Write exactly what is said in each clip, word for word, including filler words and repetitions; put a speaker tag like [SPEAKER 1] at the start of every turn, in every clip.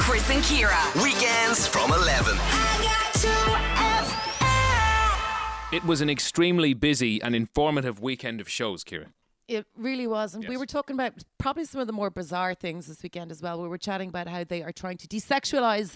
[SPEAKER 1] Chris and Kira.
[SPEAKER 2] Weekends from eleven.
[SPEAKER 3] It was an extremely busy and informative weekend of shows, Kira.
[SPEAKER 4] It really was. And
[SPEAKER 3] Yes.
[SPEAKER 4] we were talking about probably some of the more bizarre things this weekend as well. We were chatting about how they are trying to desexualize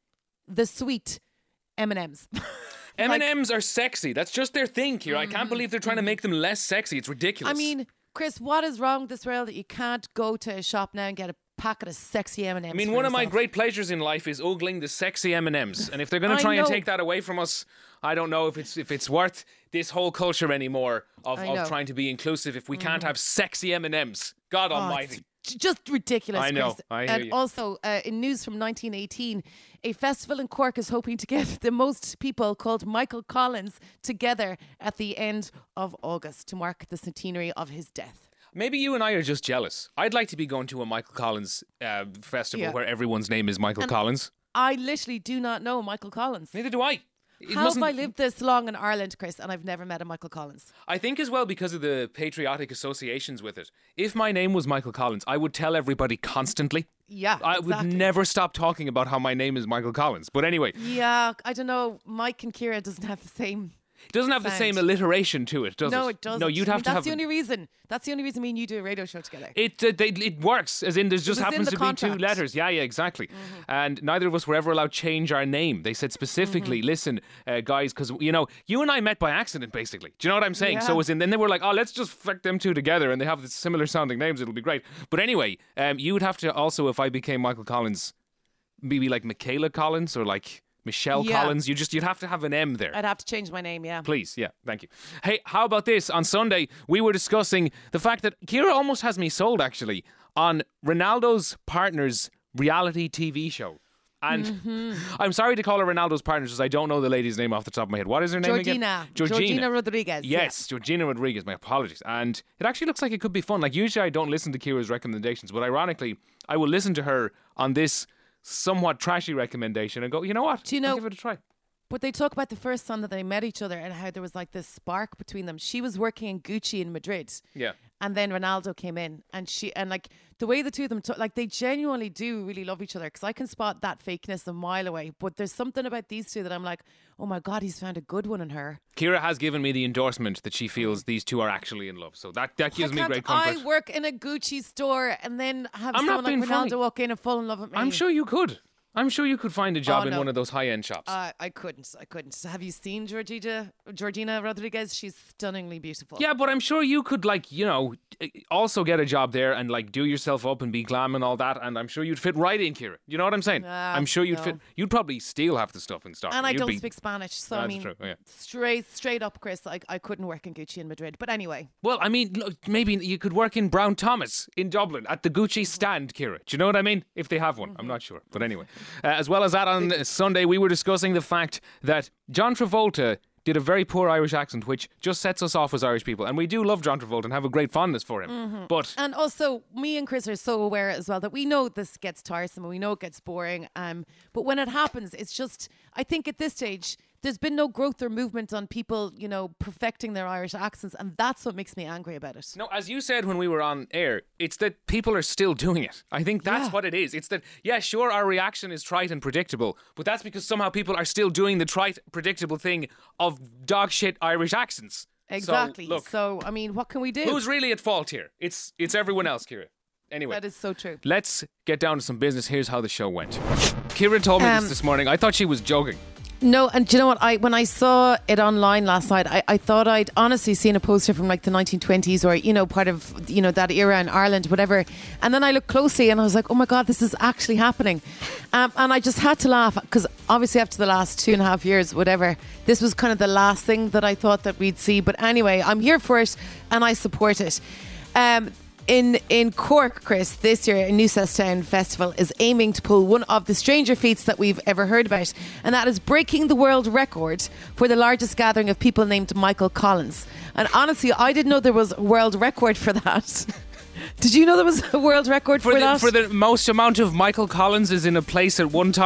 [SPEAKER 4] the sweet M and M's.
[SPEAKER 3] M and M's are sexy. That's just their thing, Kira. I can't believe they're trying to make them less sexy. It's ridiculous.
[SPEAKER 4] I mean, Chris, what is wrong with this world that you can't go to a shop now and get a packet of sexy M and M's?
[SPEAKER 3] I mean,
[SPEAKER 4] for
[SPEAKER 3] one of my
[SPEAKER 4] yourself?
[SPEAKER 3] great pleasures in life is ogling the sexy M and M's. And if they're going
[SPEAKER 4] I
[SPEAKER 3] to try and
[SPEAKER 4] know.
[SPEAKER 3] take that away from us, I don't know if it's if it's worth this whole culture anymore of,
[SPEAKER 4] I know.
[SPEAKER 3] of trying to be inclusive if we can't have sexy M and M's. God
[SPEAKER 4] Oh,
[SPEAKER 3] almighty.
[SPEAKER 4] it's j- just ridiculous,
[SPEAKER 3] I know,
[SPEAKER 4] Chris.
[SPEAKER 3] I hear
[SPEAKER 4] and
[SPEAKER 3] you.
[SPEAKER 4] also, uh, in news from nineteen eighteen, a festival in Cork is hoping to get the most people called Michael Collins together at the end of August to mark the centenary of his death.
[SPEAKER 3] Maybe you and I are just jealous. I'd like to be going to a Michael Collins uh, festival
[SPEAKER 4] Yeah.
[SPEAKER 3] where everyone's name is Michael Collins.
[SPEAKER 4] I literally do not know Michael Collins.
[SPEAKER 3] Neither do I. It
[SPEAKER 4] How have
[SPEAKER 3] mustn't-
[SPEAKER 4] I lived this long in Ireland, Chris, and I've never met a Michael Collins?
[SPEAKER 3] I think as well because of the patriotic associations with it. If my name was Michael Collins, I would tell everybody constantly.
[SPEAKER 4] Yeah,
[SPEAKER 3] I would
[SPEAKER 4] exactly.
[SPEAKER 3] never stop talking about how my name is Michael Collins. But anyway,
[SPEAKER 4] Yeah, I don't know. Mike and Kira doesn't have the same.
[SPEAKER 3] it doesn't have the
[SPEAKER 4] Sound.
[SPEAKER 3] same alliteration to it, does it?
[SPEAKER 4] No, it doesn't.
[SPEAKER 3] No, you'd
[SPEAKER 4] I
[SPEAKER 3] have
[SPEAKER 4] mean,
[SPEAKER 3] to
[SPEAKER 4] that's
[SPEAKER 3] have.
[SPEAKER 4] the only reason. That's the only reason me and you do a radio show together.
[SPEAKER 3] It uh, they, it works, as in there just
[SPEAKER 4] was in
[SPEAKER 3] happens
[SPEAKER 4] the
[SPEAKER 3] to
[SPEAKER 4] contract.
[SPEAKER 3] be two letters. Yeah, yeah, exactly. And neither of us were ever allowed to change our name. They said specifically, listen, uh, guys, because, you know, you and I met by accident, basically. Do you know what I'm saying? So
[SPEAKER 4] Yeah.
[SPEAKER 3] as in, then they were like, oh, let's just flick them two together and they have the similar sounding names. It'll be great. But anyway, um, you would have to also, if I became Michael Collins, maybe like Michaela Collins or like Michelle
[SPEAKER 4] Yeah.
[SPEAKER 3] Collins. You just, you'd have to have an M there.
[SPEAKER 4] I'd have to change my name, yeah.
[SPEAKER 3] Please, yeah, thank you. Hey, how about this? On Sunday, we were discussing the fact that Kira almost has me sold, actually, on Ronaldo's partner's reality T V show. And
[SPEAKER 4] Mm-hmm.
[SPEAKER 3] I'm sorry to call her Ronaldo's partners because I don't know the lady's name off the top of my head. What is her name
[SPEAKER 4] Georgina.
[SPEAKER 3] again? Georgina.
[SPEAKER 4] Georgina Rodriguez. yeah.
[SPEAKER 3] Yes, Georgina Rodriguez. My apologies. And it actually looks like it could be fun. Like, usually I don't listen to Kira's recommendations, but ironically, I will listen to her on this somewhat trashy recommendation and go, you know what?
[SPEAKER 4] Do you
[SPEAKER 3] I'll
[SPEAKER 4] know-
[SPEAKER 3] give it a try.
[SPEAKER 4] But they talk about the first time that they met each other and how there was like this spark between them. She was working in Gucci in Madrid.
[SPEAKER 3] Yeah.
[SPEAKER 4] And then Ronaldo came in, and she and like the way the two of them talk, like they genuinely do really love each other. Because I can spot that fakeness a mile away. But there's something about these two that I'm like, oh my god, he's found a good one in her.
[SPEAKER 3] Kira has given me the endorsement that she feels these two are actually in love. So that, that gives
[SPEAKER 4] Why
[SPEAKER 3] me
[SPEAKER 4] can't
[SPEAKER 3] great comfort.
[SPEAKER 4] I work in a Gucci store and then have
[SPEAKER 3] I'm not
[SPEAKER 4] someone like
[SPEAKER 3] being
[SPEAKER 4] Ronaldo
[SPEAKER 3] funny.
[SPEAKER 4] walk in and fall in love with me?
[SPEAKER 3] I'm sure you could. I'm sure you could find a job
[SPEAKER 4] Oh,
[SPEAKER 3] in
[SPEAKER 4] no.
[SPEAKER 3] one of those high-end shops.
[SPEAKER 4] Uh, I couldn't. I couldn't. Have you seen Georgina Georgina Rodriguez? She's stunningly beautiful.
[SPEAKER 3] yeah, but I'm sure you could, like, you know, also get a job there and, like, do yourself up and be glam and all that. And I'm sure you'd fit right in, Kira. You know what I'm saying?
[SPEAKER 4] Nah,
[SPEAKER 3] I'm sure you'd
[SPEAKER 4] no.
[SPEAKER 3] fit. You'd probably steal half the stuff in stock.
[SPEAKER 4] And I
[SPEAKER 3] You'd
[SPEAKER 4] don't
[SPEAKER 3] be-
[SPEAKER 4] speak Spanish, so I
[SPEAKER 3] That's
[SPEAKER 4] mean,
[SPEAKER 3] true, yeah.
[SPEAKER 4] straight straight up, Chris, I, I couldn't work in Gucci in Madrid. But anyway,
[SPEAKER 3] Well, I mean, look, maybe you could work in Brown Thomas in Dublin at the Gucci stand, Kira. Do you know what I mean? If they have one. I'm not sure. But anyway. Uh, as well as that, on Sunday, we were discussing the fact that John Travolta did a very poor Irish accent, which just sets us off as Irish people. And we do love John Travolta and have a great fondness for him. But
[SPEAKER 4] and also me and Chris are so aware as well that we know this gets tiresome and we know it gets boring. Um, but when it happens, it's just, I think at this stage, there's been no growth or movement on people, you know, perfecting their Irish accents, and that's what makes me angry about it.
[SPEAKER 3] no, as you said when we were on air, it's that people are still doing it. I think that's
[SPEAKER 4] Yeah.
[SPEAKER 3] what it is. It's that, yeah, sure, our reaction is trite and predictable, but that's because somehow people are still doing the trite, predictable thing of dog shit Irish accents.
[SPEAKER 4] Exactly.
[SPEAKER 3] So, look,
[SPEAKER 4] So, I mean, what can we do?
[SPEAKER 3] who's really at fault here? It's it's everyone else, Kira. Anyway.
[SPEAKER 4] That is so true.
[SPEAKER 3] Let's get down to some business. Here's how the show went. Kira told me
[SPEAKER 4] Um,
[SPEAKER 3] this this morning. I thought she was joking.
[SPEAKER 4] No, and do you know what? I when I saw it online last night, I, I thought I'd honestly seen a poster from like the nineteen twenties or, you know, part of, you know, that era in Ireland, whatever. And then I looked closely and I was like, oh my God, this is actually happening. Um, and I just had to laugh because obviously after the last two and a half years, whatever, this was kind of the last thing that I thought that we'd see. But anyway, I'm here for it and I support it. Um, In in Cork, Chris, this year, a Newcestown Festival is aiming to pull one of the stranger feats that we've ever heard about, and that is breaking the world record for the largest gathering of people named Michael Collins. And honestly, I didn't know there was a world record for that. Did you know there was a world record for,
[SPEAKER 3] For the,
[SPEAKER 4] that?
[SPEAKER 3] for the most amount of Michael Collins is in a place at one time?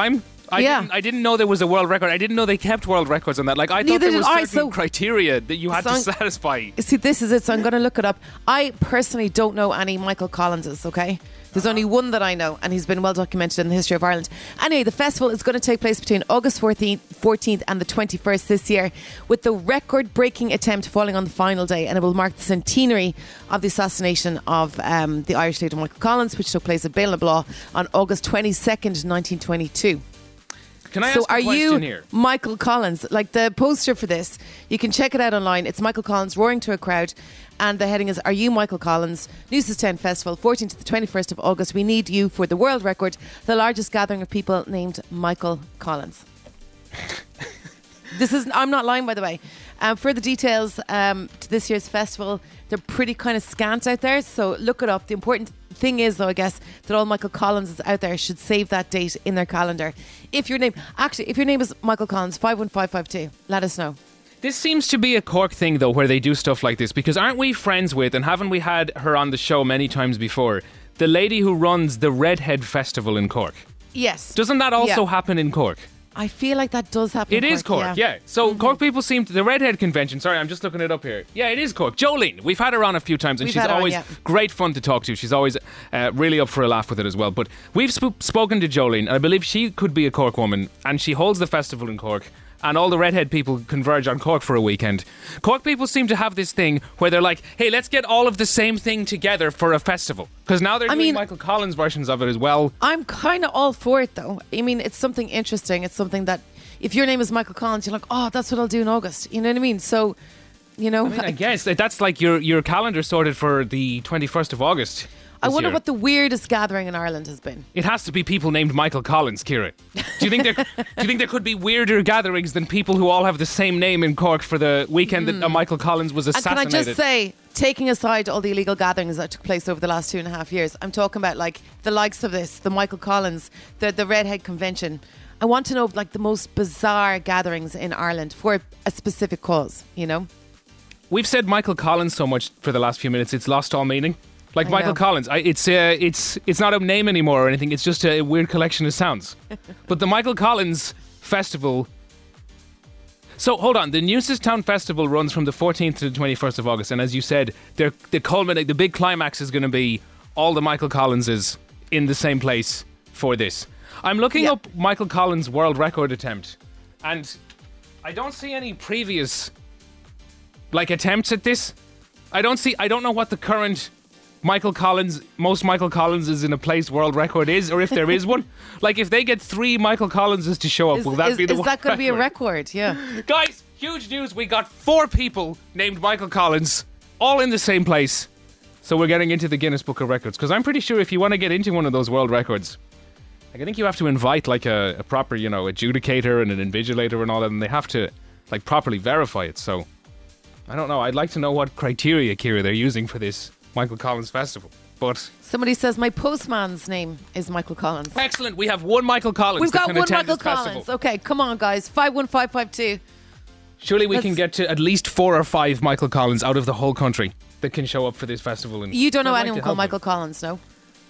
[SPEAKER 3] I
[SPEAKER 4] Yeah.
[SPEAKER 3] didn't. I didn't know there was a world record. I didn't know they kept world records on that. Like I
[SPEAKER 4] Neither
[SPEAKER 3] thought there
[SPEAKER 4] did
[SPEAKER 3] was
[SPEAKER 4] I,
[SPEAKER 3] certain
[SPEAKER 4] so-
[SPEAKER 3] criteria that you had
[SPEAKER 4] So
[SPEAKER 3] to
[SPEAKER 4] I'm-
[SPEAKER 3] satisfy.
[SPEAKER 4] See, this is it. So I'm going to look it up. I personally don't know any Michael Collinses, okay? There's only one that I know, and he's been well documented in the history of Ireland. Anyway, the festival is going to take place between August fourteenth, fourteenth and the twenty-first this year, with the record-breaking attempt falling on the final day, and it will mark the centenary of the assassination of um, the Irish leader Michael Collins, which took place at Ballinabraw on August twenty-second, nineteen twenty-two.
[SPEAKER 3] Can I
[SPEAKER 4] So
[SPEAKER 3] ask a
[SPEAKER 4] are
[SPEAKER 3] question
[SPEAKER 4] you
[SPEAKER 3] here?
[SPEAKER 4] Michael Collins? Like the poster for this, you can check it out online. It's Michael Collins roaring to a crowd, and the heading is "Are you Michael Collins?" News's ten Festival, fourteenth to the twenty-first of August. We need you for the world record, the largest gathering of people named Michael Collins. This is I'm not lying, by the way. Um, further details um, to this year's festival, they're pretty kind of scant out there, so look it up. The important thing is, though, I guess, that all Michael Collins out there should save that date in their calendar. If your name, actually, if your name is Michael Collins, five one five five two, let us know.
[SPEAKER 3] This seems to be a Cork thing, though, where they do stuff like this, because aren't we friends with, and haven't we had her on the show many times before, the lady who runs the Redhead Festival in Cork?
[SPEAKER 4] Yes.
[SPEAKER 3] Doesn't that also
[SPEAKER 4] Yeah.
[SPEAKER 3] happen in Cork?
[SPEAKER 4] I feel like that does happen.
[SPEAKER 3] It
[SPEAKER 4] in
[SPEAKER 3] is Cork, yeah. So Cork people seem to, the Redhead Convention, sorry, I'm just looking it up here. Yeah, it is Cork. Jolene, we've had her on a few times, and
[SPEAKER 4] We've
[SPEAKER 3] she's
[SPEAKER 4] had her on,
[SPEAKER 3] always
[SPEAKER 4] yeah.
[SPEAKER 3] great fun to talk to. She's always uh, really up for a laugh with it as well. But we've sp- spoken to Jolene, and I believe she could be a Cork woman, and she holds the festival in Cork. And all the Redhead people converge on Cork for a weekend. Cork people seem to have this thing where they're like, hey, let's get all of the same thing together for a festival. Because now they're
[SPEAKER 4] I
[SPEAKER 3] doing
[SPEAKER 4] mean-
[SPEAKER 3] Michael Collins versions of it as well.
[SPEAKER 4] I'm kind of all for it, though. I mean, it's something interesting. It's something that, if your name is Michael Collins, you're like, oh, that's what I'll do in August. You know what I mean? So, you know,
[SPEAKER 3] I mean, I guess that- that's like your, your calendar sorted for the twenty-first of August.
[SPEAKER 4] I
[SPEAKER 3] this
[SPEAKER 4] wonder
[SPEAKER 3] year.
[SPEAKER 4] what the weirdest gathering in Ireland has been.
[SPEAKER 3] It has to be people named Michael Collins, Ciara. Do you think there? do you think there could be weirder gatherings than people who all have the same name in Cork for the weekend that uh, Michael Collins was
[SPEAKER 4] And can I
[SPEAKER 3] assassinated?
[SPEAKER 4] just say, taking aside all the illegal gatherings that took place over the last two and a half years, I'm talking about like the likes of this, the Michael Collins, the the Redhead Convention. I want to know like the most bizarre gatherings in Ireland for a specific cause. You know,
[SPEAKER 3] We've said Michael Collins so much for the last few minutes; it's lost all meaning. Like
[SPEAKER 4] I
[SPEAKER 3] Michael
[SPEAKER 4] know.
[SPEAKER 3] Collins, I, it's uh, it's it's not a name anymore or anything. It's just a weird collection of sounds. But the Michael Collins Festival. So hold on, the Newcestown Festival runs from the fourteenth to the twenty-first of August, and as you said, they're, the culminate, the big climax is going to be all the Michael Collinses in the same place for this. I'm looking
[SPEAKER 4] Yeah.
[SPEAKER 3] up Michael Collins' world record attempt, and I don't see any previous like attempts at this. I don't see. I don't know what the current Michael Collins, most Michael Collinses in a place world record is, or if there is one. Like if they get three Michael Collinses to show up,
[SPEAKER 4] is,
[SPEAKER 3] will that
[SPEAKER 4] is,
[SPEAKER 3] be the
[SPEAKER 4] is
[SPEAKER 3] world
[SPEAKER 4] that going to be a
[SPEAKER 3] record?
[SPEAKER 4] record? Yeah.
[SPEAKER 3] Guys, huge news. We got four people named Michael Collins, all in the same place. So we're getting into the Guinness Book of Records. Because I'm pretty sure if you want to get into one of those world records, like, I think you have to invite like a, a proper, you know, adjudicator and an invigilator and all that, and they have to like properly verify it. So I don't know. I'd like to know what criteria, Ciara, they're using for this Michael Collins festival. But
[SPEAKER 4] Somebody says my postman's name is Michael Collins.
[SPEAKER 3] excellent. We have one Michael Collins
[SPEAKER 4] We've
[SPEAKER 3] that
[SPEAKER 4] got
[SPEAKER 3] can
[SPEAKER 4] one
[SPEAKER 3] attend
[SPEAKER 4] Michael
[SPEAKER 3] this
[SPEAKER 4] Collins.
[SPEAKER 3] festival.
[SPEAKER 4] Okay, come on, guys. Five one five five two.
[SPEAKER 3] Surely we
[SPEAKER 4] Let's-
[SPEAKER 3] can get to at least four or five Michael Collins out of the whole country that can show up for this festival. And
[SPEAKER 4] You don't know
[SPEAKER 3] I'd like
[SPEAKER 4] anyone
[SPEAKER 3] to
[SPEAKER 4] called
[SPEAKER 3] help
[SPEAKER 4] Michael Collins, no?
[SPEAKER 3] them.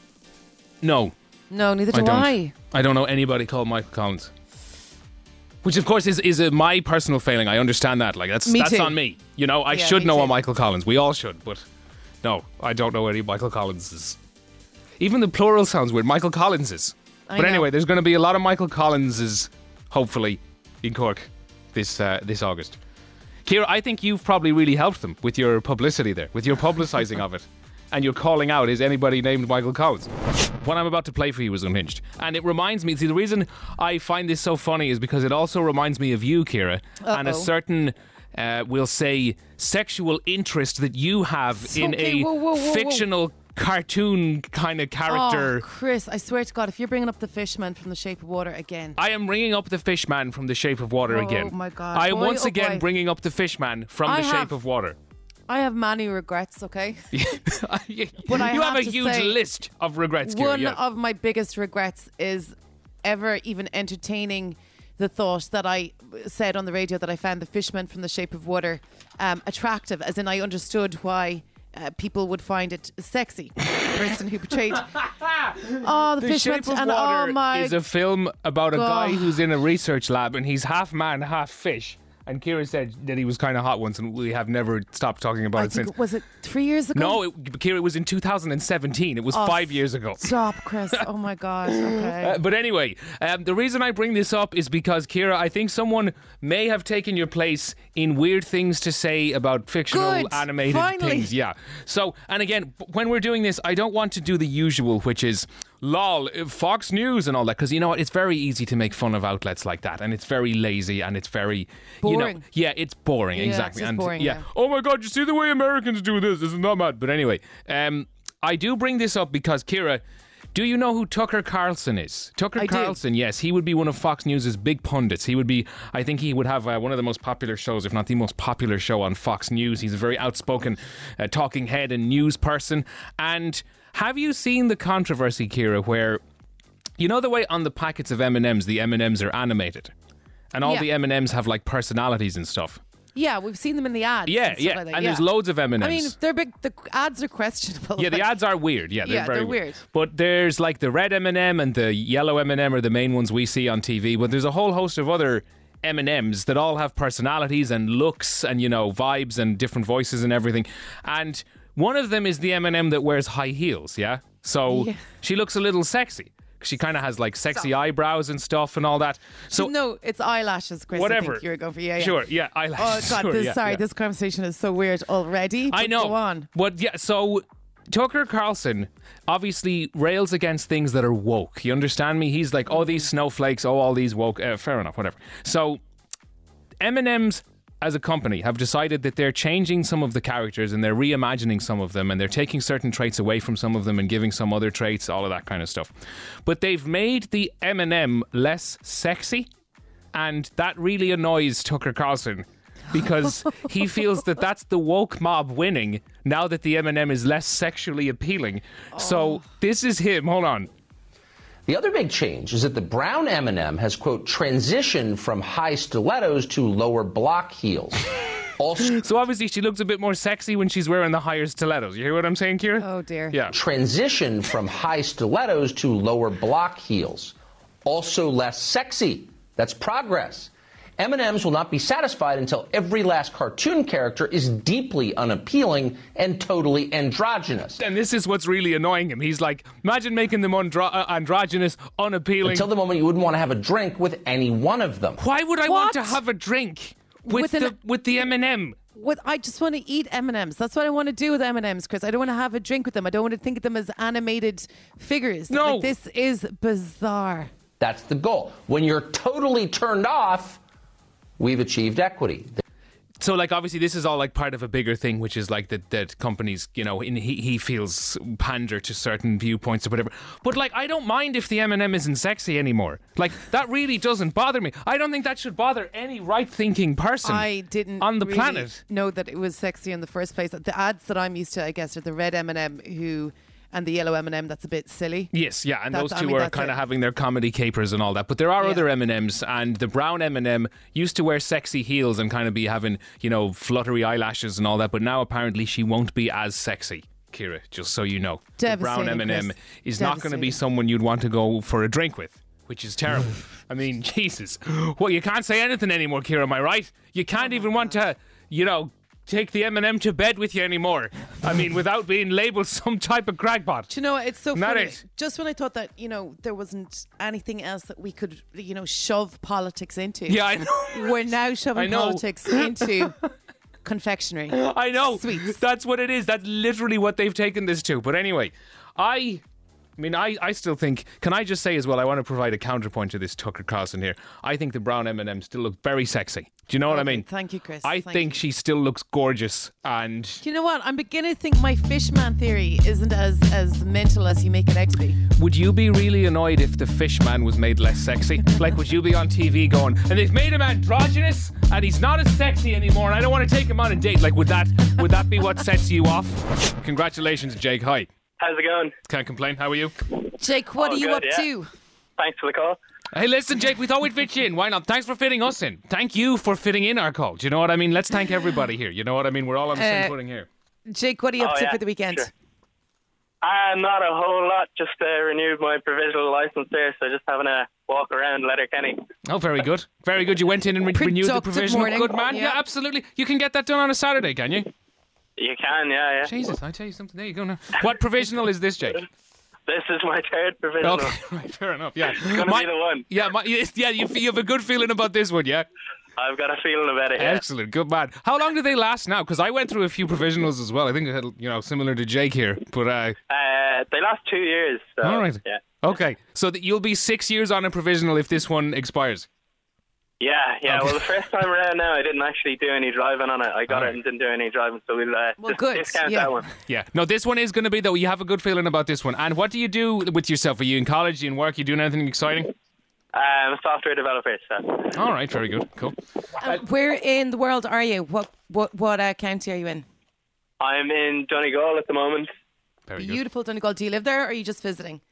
[SPEAKER 3] No,
[SPEAKER 4] No, neither
[SPEAKER 3] I
[SPEAKER 4] do
[SPEAKER 3] don't.
[SPEAKER 4] I.
[SPEAKER 3] I don't know anybody called Michael Collins. Which, of course, is is a, my personal failing. I understand that. Like that's
[SPEAKER 4] Me
[SPEAKER 3] that's
[SPEAKER 4] too.
[SPEAKER 3] on me. You know, I
[SPEAKER 4] Yeah,
[SPEAKER 3] should
[SPEAKER 4] me
[SPEAKER 3] know
[SPEAKER 4] too.
[SPEAKER 3] a Michael Collins. We all should, but no, I don't know any Michael Collinses. Even the plural sounds weird. Michael Collinses.
[SPEAKER 4] I
[SPEAKER 3] But
[SPEAKER 4] know.
[SPEAKER 3] anyway, there's going to be a lot of Michael Collinses, hopefully, in Cork this uh, this August. Ciara, I think you've probably really helped them with your publicity there, with your publicising of it. And you're calling out, is anybody named Michael Collins? What I'm about to play for you is Unhinged. And it reminds me, see, the reason I find this so funny is because it also reminds me of you, Ciara, and a
[SPEAKER 4] Uh-oh.
[SPEAKER 3] certain, uh, we'll say, sexual interest that you have in
[SPEAKER 4] okay,
[SPEAKER 3] a
[SPEAKER 4] whoa, whoa, whoa, whoa.
[SPEAKER 3] fictional cartoon kind of character.
[SPEAKER 4] Oh, Chris, I swear to God, if you're bringing up the fishman from The Shape of Water again.
[SPEAKER 3] I am bringing up the Fishman from The Shape of Water
[SPEAKER 4] Oh,
[SPEAKER 3] again.
[SPEAKER 4] my God.
[SPEAKER 3] I am
[SPEAKER 4] Boy,
[SPEAKER 3] once
[SPEAKER 4] oh,
[SPEAKER 3] again
[SPEAKER 4] boy.
[SPEAKER 3] bringing up the Fishman from
[SPEAKER 4] I
[SPEAKER 3] The Shape
[SPEAKER 4] have-
[SPEAKER 3] of Water.
[SPEAKER 4] I have many regrets, okay?
[SPEAKER 3] you
[SPEAKER 4] But I
[SPEAKER 3] have,
[SPEAKER 4] have
[SPEAKER 3] a
[SPEAKER 4] to
[SPEAKER 3] huge
[SPEAKER 4] say,
[SPEAKER 3] list of regrets, Ciara,
[SPEAKER 4] One
[SPEAKER 3] yeah.
[SPEAKER 4] of my biggest regrets is ever even entertaining the thought that I said on the radio that I found the fishman from The Shape of Water um, attractive, as in I understood why uh, people would find it sexy. The person who portrayed Oh, the,
[SPEAKER 3] The
[SPEAKER 4] fish
[SPEAKER 3] Shape
[SPEAKER 4] went
[SPEAKER 3] of
[SPEAKER 4] and
[SPEAKER 3] Water
[SPEAKER 4] oh my
[SPEAKER 3] is a film about a
[SPEAKER 4] God.
[SPEAKER 3] guy who's in a research lab and he's half man, half fish. And Kira said that he was kind of hot once, and we have never stopped talking about
[SPEAKER 4] I
[SPEAKER 3] it
[SPEAKER 4] think,
[SPEAKER 3] since.
[SPEAKER 4] was it three years ago?
[SPEAKER 3] No, it, Kira, it was in two thousand seventeen. It was
[SPEAKER 4] Oh,
[SPEAKER 3] five years ago.
[SPEAKER 4] Stop, Chris. Oh my God. Okay.
[SPEAKER 3] Uh, but anyway, um, the reason I bring this up is because, Kira, I think someone may have taken your place in weird things to say about fictional
[SPEAKER 4] Good.
[SPEAKER 3] animated
[SPEAKER 4] Finally.
[SPEAKER 3] things. Yeah. So, and again, b- when we're doing this, I don't want to do the usual, which is lol, uh, Fox News and all that, because you know what? It's very easy to make fun of outlets like that, and it's very lazy, and it's very You know,
[SPEAKER 4] Boring.
[SPEAKER 3] yeah, it's boring.
[SPEAKER 4] Yeah,
[SPEAKER 3] exactly.
[SPEAKER 4] it's just
[SPEAKER 3] and
[SPEAKER 4] boring,
[SPEAKER 3] yeah.
[SPEAKER 4] yeah.
[SPEAKER 3] Oh my God! You see the way Americans do this? This is not mad. But anyway, um, I do bring this up because Kira. Do you know who Tucker Carlson is? Tucker
[SPEAKER 4] I do.
[SPEAKER 3] Carlson, yes. He would be one of Fox News' big pundits. He would be, I think he would have uh, one of the most popular shows, if not the most popular show on Fox News. He's a very outspoken uh, talking head and news person. And have you seen the controversy, Kira, where, you know the way on the packets of M and M's, the M and M's are animated? And all
[SPEAKER 4] Yeah.
[SPEAKER 3] the M and M's have like personalities and stuff.
[SPEAKER 4] Yeah, we've seen them in the ads.
[SPEAKER 3] Yeah,
[SPEAKER 4] and stuff
[SPEAKER 3] yeah.
[SPEAKER 4] like that,
[SPEAKER 3] And
[SPEAKER 4] yeah.
[SPEAKER 3] there's loads of M and M's.
[SPEAKER 4] I mean, they're big. The ads are questionable.
[SPEAKER 3] Yeah, the
[SPEAKER 4] like-
[SPEAKER 3] ads are weird. Yeah, they're
[SPEAKER 4] Yeah,
[SPEAKER 3] very
[SPEAKER 4] they're weird.
[SPEAKER 3] But there's like the red M and M and the yellow M and M are the main ones we see on T V. But there's a whole host of other M and M's that all have personalities and looks and, you know, vibes and different voices and everything. And one of them is the M and M that wears high heels, yeah? So
[SPEAKER 4] Yeah.
[SPEAKER 3] she looks a little sexy. She kind of has like sexy
[SPEAKER 4] Stop.
[SPEAKER 3] eyebrows and stuff and all that. So
[SPEAKER 4] no, it's eyelashes, Chris. I
[SPEAKER 3] whatever.
[SPEAKER 4] think you're going for yeah, yeah.
[SPEAKER 3] Sure, yeah,
[SPEAKER 4] Oh
[SPEAKER 3] eyelashes.
[SPEAKER 4] God,
[SPEAKER 3] sure,
[SPEAKER 4] this,
[SPEAKER 3] yeah,
[SPEAKER 4] sorry,
[SPEAKER 3] yeah.
[SPEAKER 4] this conversation is so weird already.
[SPEAKER 3] I
[SPEAKER 4] but
[SPEAKER 3] know.
[SPEAKER 4] Go on.
[SPEAKER 3] But yeah, so Tucker Carlson obviously rails against things that are woke. You understand me? He's like, oh, these snowflakes, oh, all these woke. Uh, fair enough, whatever. So M and M's as a company have decided that they're changing some of the characters and they're reimagining some of them and they're taking certain traits away from some of them and giving some other traits, all of that kind of stuff. But they've made the M and M less sexy, and that really annoys Tucker Carlson because he feels that that's the woke mob winning now that the M and M is less sexually appealing. So this is him. Hold on.
[SPEAKER 1] The other big change is that the brown M and M has, quote, transitioned from high stilettos to lower block heels. Also
[SPEAKER 3] So obviously she looks a bit more sexy when she's wearing the higher stilettos. You hear what I'm saying, Kira?
[SPEAKER 4] Oh dear.
[SPEAKER 3] Yeah.
[SPEAKER 1] transitioned from high stilettos to lower block heels. Also less sexy. That's progress. M and M's will not be satisfied until every last cartoon character is deeply unappealing and totally androgynous.
[SPEAKER 3] And this is what's really annoying him. He's like, imagine making them andro- uh, androgynous, unappealing.
[SPEAKER 1] Until the moment you wouldn't want to have a drink with any one of them.
[SPEAKER 3] Why would I want
[SPEAKER 4] What?
[SPEAKER 3] to have a drink with,
[SPEAKER 4] With an-
[SPEAKER 3] the with the M and M?
[SPEAKER 4] What I just want to eat M and M's. That's what I want to do with M and M's, Chris. I don't want to have a drink with them. I don't want to think of them as animated figures.
[SPEAKER 3] No.
[SPEAKER 4] Like, this is bizarre.
[SPEAKER 1] That's the goal. When you're totally turned off, we've achieved equity.
[SPEAKER 3] So, like, obviously, this is all like part of a bigger thing, which is like that that companies, you know, in, he he feels pander to certain viewpoints or whatever. But like, I don't mind if the M and M isn't sexy anymore. Like, that really doesn't bother me. I don't think that should bother any right-thinking person.
[SPEAKER 4] I didn't
[SPEAKER 3] on the
[SPEAKER 4] really
[SPEAKER 3] planet.
[SPEAKER 4] know that it was sexy in the first place. The ads that I'm used to, I guess, are the red M and M who and the yellow M and M. That's a bit silly.
[SPEAKER 3] Yes, yeah, and
[SPEAKER 4] That's-
[SPEAKER 3] those
[SPEAKER 4] I
[SPEAKER 3] two
[SPEAKER 4] mean,
[SPEAKER 3] are
[SPEAKER 4] that's
[SPEAKER 3] kind of
[SPEAKER 4] it.
[SPEAKER 3] having their comedy capers and all that. But there are
[SPEAKER 4] Yeah.
[SPEAKER 3] other M and M's, and the brown M and M used to wear sexy heels and kind of be having, you know, fluttery eyelashes and all that. But now apparently she won't be as sexy, Kira. Just so you know, the brown M
[SPEAKER 4] Devastating,
[SPEAKER 3] and M
[SPEAKER 4] Chris.
[SPEAKER 3] is not going to be
[SPEAKER 4] Devastating.
[SPEAKER 3] someone you'd want to go for a drink with, which is terrible. I mean, Jesus, well, you can't say anything anymore, Kira. Am I right? You can't even want to, you know, take the M and M to bed with you anymore. I mean, without being labelled some type of crackpot.
[SPEAKER 4] Do you know what? It's so
[SPEAKER 3] Isn't that
[SPEAKER 4] funny.
[SPEAKER 3] it?
[SPEAKER 4] Just when I thought that, you know, there wasn't anything else that we could, you know, shove politics into.
[SPEAKER 3] Yeah, I know.
[SPEAKER 4] We're now
[SPEAKER 3] I
[SPEAKER 4] shoving
[SPEAKER 3] know.
[SPEAKER 4] politics into confectionery.
[SPEAKER 3] I know.
[SPEAKER 4] Sweets.
[SPEAKER 3] That's what it is. That's literally what they've taken this to. But anyway, I... I mean, I, I still think... Can I just say as well, I want to provide a counterpoint to this Tucker Carlson here. I think the brown M and M still look very sexy. Do you know what I
[SPEAKER 4] Okay,
[SPEAKER 3] mean?
[SPEAKER 4] thank you, Chris.
[SPEAKER 3] I
[SPEAKER 4] Thank
[SPEAKER 3] think
[SPEAKER 4] you.
[SPEAKER 3] she still looks gorgeous. And
[SPEAKER 4] Do you know what? I'm beginning to think my fishman theory isn't as, as mental as you make it out to be.
[SPEAKER 3] would you be really annoyed if the fish man was made less sexy? Like, would you be on T V going, and they've made him androgynous and he's not as sexy anymore and I don't want to take him on a date? Like, would that would that be what sets you off? Congratulations, Jake. Hi.
[SPEAKER 2] How's it going?
[SPEAKER 3] Can't complain. How are you?
[SPEAKER 4] Jake, what
[SPEAKER 2] Oh,
[SPEAKER 4] are you
[SPEAKER 2] good,
[SPEAKER 4] up
[SPEAKER 2] yeah.
[SPEAKER 4] to?
[SPEAKER 2] Thanks for the call.
[SPEAKER 3] Hey, listen, Jake, we thought we'd fit you in. Why not? Thanks for fitting us in. Thank you for fitting in our call. Do you know what I mean? Let's thank everybody here. You know what I mean? We're all on the same
[SPEAKER 4] Uh,
[SPEAKER 3] footing here.
[SPEAKER 4] Jake, what are you up
[SPEAKER 2] Oh,
[SPEAKER 4] to
[SPEAKER 2] yeah,
[SPEAKER 4] for the weekend?
[SPEAKER 2] sure. Uh, not a whole lot. Just uh, renewed my provisional license there, so just having a walk around Letterkenny.
[SPEAKER 3] Oh, very good. Very good. You went in and re- renewed the
[SPEAKER 4] Productive
[SPEAKER 3] provisional.
[SPEAKER 4] morning.
[SPEAKER 3] Good man. Yeah.
[SPEAKER 4] Yeah.
[SPEAKER 3] absolutely. You can get that done on a Saturday, can you?
[SPEAKER 2] You can, yeah, yeah.
[SPEAKER 3] Jesus, I tell you something. There you go now. What provisional is this, Jake?
[SPEAKER 2] This is my third provisional.
[SPEAKER 3] Okay, right, fair enough. Yeah,
[SPEAKER 2] It's gonna
[SPEAKER 3] My-
[SPEAKER 2] be the one.
[SPEAKER 3] Yeah, my, yeah. You, you have a good feeling about this one, yeah.
[SPEAKER 2] I've got a feeling about it. Yeah.
[SPEAKER 3] Excellent, good man. How long do they last now? Because I went through a few provisionals as well. I think I had, you know, similar to Jake here. But uh,
[SPEAKER 2] Uh, they last two years. So,
[SPEAKER 3] all right,
[SPEAKER 2] Yeah.
[SPEAKER 3] okay. So that you'll be six years on a provisional if this one expires.
[SPEAKER 2] Yeah, yeah.
[SPEAKER 3] Okay.
[SPEAKER 2] Well, the first time around now, I didn't actually do any driving on it. I got
[SPEAKER 3] All
[SPEAKER 2] it
[SPEAKER 3] right.
[SPEAKER 2] and didn't do any driving, so we'll uh,
[SPEAKER 4] Well,
[SPEAKER 2] just
[SPEAKER 4] good,
[SPEAKER 2] discount
[SPEAKER 4] yeah.
[SPEAKER 2] that one.
[SPEAKER 3] Yeah. No, this one is going to be though. You have a good feeling about this one. And what do you do with yourself? Are you in college? Are you in work? Are you doing anything exciting?
[SPEAKER 2] I'm a software developer, so.
[SPEAKER 3] All right, very good, cool.
[SPEAKER 4] And where in the world are you? What what what uh, county are you in?
[SPEAKER 2] I'm in Donegal at the moment.
[SPEAKER 3] Very good.
[SPEAKER 4] Beautiful Donegal. Do you live there, or are you just visiting?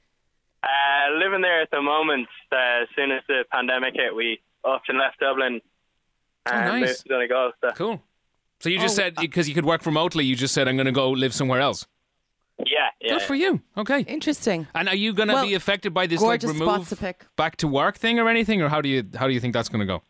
[SPEAKER 2] Uh, living there at the moment. Uh, as soon as the pandemic hit, we upped and left Dublin and
[SPEAKER 3] Oh, nice.
[SPEAKER 2] moved to Donegal. So.
[SPEAKER 3] Cool. So you just
[SPEAKER 4] Oh,
[SPEAKER 3] said because you could work remotely, you just said I'm going to go live somewhere else.
[SPEAKER 2] Yeah, yeah.
[SPEAKER 3] Good for you. Okay.
[SPEAKER 4] Interesting.
[SPEAKER 3] And are you going to
[SPEAKER 4] Well,
[SPEAKER 3] be affected by this like
[SPEAKER 4] gorgeous spot
[SPEAKER 3] remove
[SPEAKER 4] to pick.
[SPEAKER 3] back to work thing or anything, or how do you how do you think that's going to go?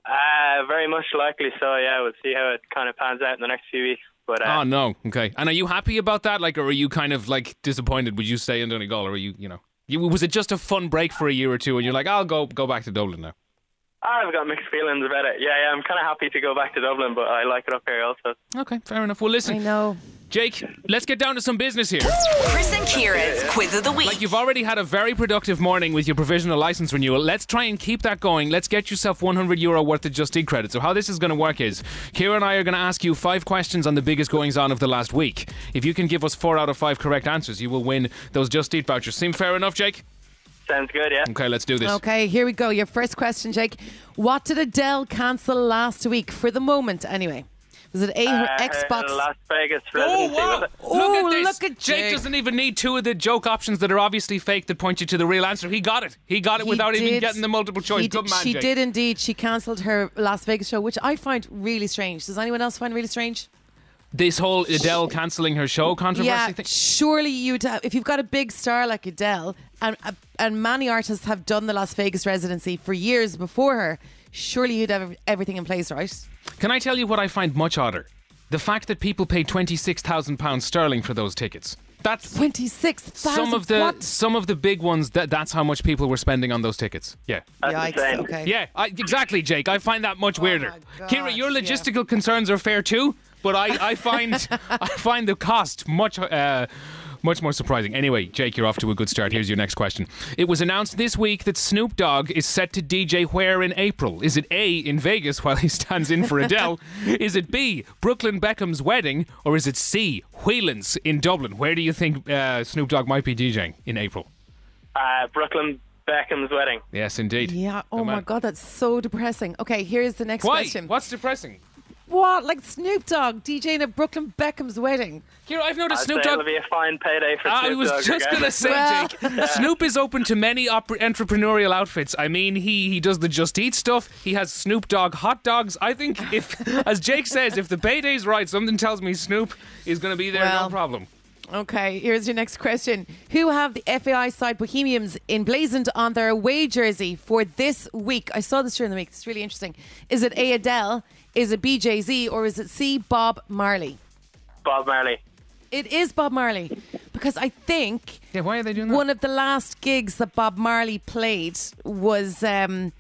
[SPEAKER 2] Uh, very much likely so, yeah. We'll see how it kind of pans out in the next few weeks. But uh,
[SPEAKER 3] Oh no. Okay. And are you happy about that? Like, or are you kind of like disappointed? Would you stay in Donegal, or are you you know? You, was it just a fun break for a year or two, and you're like, I'll go go back to Dublin now?
[SPEAKER 2] I've got mixed feelings about it. Yeah, yeah, I'm kind of happy to go back to Dublin, but I like it up here also.
[SPEAKER 3] Okay, fair enough. Well,
[SPEAKER 4] I
[SPEAKER 3] listen,
[SPEAKER 4] know.
[SPEAKER 3] Jake, let's get down to some business here.
[SPEAKER 5] Chris and Kira's Quiz of the Week.
[SPEAKER 3] Like, you've already had a very productive morning with your provisional license renewal. Let's try and keep that going. Let's get yourself one hundred euro worth of Just Eat credit. So how this is going to work is, Kira and I are going to ask you five questions on the biggest goings on of the last week. If you can give us four out of five correct answers, you will win those Just Eat vouchers. Seem fair enough, Jake?
[SPEAKER 2] Sounds good, yeah.
[SPEAKER 3] Okay, let's do this.
[SPEAKER 4] Okay, here we go. Your first question, Jake. What did Adele cancel last week? For the moment, anyway. Was it A, her
[SPEAKER 2] Uh,
[SPEAKER 4] Xbox?
[SPEAKER 2] Las Vegas
[SPEAKER 3] Oh,
[SPEAKER 2] residency,
[SPEAKER 3] wow.
[SPEAKER 2] was it?
[SPEAKER 3] Look
[SPEAKER 4] Oh,
[SPEAKER 3] at this.
[SPEAKER 4] look at
[SPEAKER 3] Jake
[SPEAKER 4] Jake.
[SPEAKER 3] doesn't even need two of the joke options that are obviously fake that point you to the real answer. He got it. He got it
[SPEAKER 4] He
[SPEAKER 3] without even
[SPEAKER 4] did-
[SPEAKER 3] getting the multiple choice.
[SPEAKER 4] he
[SPEAKER 3] Good
[SPEAKER 4] did-
[SPEAKER 3] man,
[SPEAKER 4] She
[SPEAKER 3] Jake.
[SPEAKER 4] did indeed. She cancelled her Las Vegas show, which I find really strange. Does anyone else find really strange?
[SPEAKER 3] This whole Adele cancelling her show controversy
[SPEAKER 4] Yeah,
[SPEAKER 3] thing.
[SPEAKER 4] surely you'd have, if you've got a big star like Adele, and and many artists have done the Las Vegas residency for years before her, surely you'd have everything in place, right?
[SPEAKER 3] Can I tell you what I find much odder? The fact that people paid twenty-six thousand pounds sterling for those tickets. That's
[SPEAKER 4] Twenty-six thousand.
[SPEAKER 3] some of the
[SPEAKER 4] what?
[SPEAKER 3] some of the big ones. That that's how much people were spending on those tickets. Yeah.
[SPEAKER 2] That's
[SPEAKER 4] Yikes,
[SPEAKER 2] insane.
[SPEAKER 4] okay.
[SPEAKER 3] Yeah, I, exactly, Jake. I find that much weirder.
[SPEAKER 4] my
[SPEAKER 3] Kira,
[SPEAKER 4] God,
[SPEAKER 3] your
[SPEAKER 4] yeah.
[SPEAKER 3] logistical concerns are fair too, but I, I find I find the cost much uh, much more surprising. Anyway, Jake, you're off to a good start. Here's your next question. It was announced this week that Snoop Dogg is set to D J where in April? Is it A, in Vegas while he stands in for Adele? Is it B, Brooklyn Beckham's wedding? Or is it C, Whelan's in Dublin? Where do you think uh, Snoop Dogg might be DJing in April?
[SPEAKER 2] Uh, Brooklyn Beckham's wedding.
[SPEAKER 3] Yes, indeed.
[SPEAKER 4] Yeah. Oh
[SPEAKER 3] Good
[SPEAKER 4] my
[SPEAKER 3] man.
[SPEAKER 4] God, that's so depressing. Okay, here's the next
[SPEAKER 3] Why?
[SPEAKER 4] question.
[SPEAKER 3] What's depressing?
[SPEAKER 4] What? Like Snoop Dogg DJing at Brooklyn Beckham's wedding?
[SPEAKER 3] Kira, I've noticed
[SPEAKER 2] I'd
[SPEAKER 3] Snoop
[SPEAKER 2] say
[SPEAKER 3] Dogg.
[SPEAKER 2] it'll be a fine payday for
[SPEAKER 3] I
[SPEAKER 2] Snoop
[SPEAKER 3] was
[SPEAKER 2] Dogg
[SPEAKER 3] just going to
[SPEAKER 2] regardless.
[SPEAKER 3] say,
[SPEAKER 4] Well-
[SPEAKER 3] Jake, Snoop is open to many op- entrepreneurial outfits. I mean, he, he does the Just Eat stuff. He has Snoop Dogg hot dogs. I think if, as Jake says, if the payday's right, something tells me Snoop is going to be there,
[SPEAKER 4] Well-
[SPEAKER 3] no problem.
[SPEAKER 4] Okay, here's your next question. Who have the F A I side Bohemians emblazoned on their away jersey for this week? I saw this during the week. It's really interesting. Is it A, Adele? Is it B, Jay-Z? Or is it C, Bob Marley?
[SPEAKER 2] Bob Marley.
[SPEAKER 4] It is Bob Marley because I think
[SPEAKER 3] Yeah, why are they doing that?
[SPEAKER 4] one of the last gigs that Bob Marley played was um,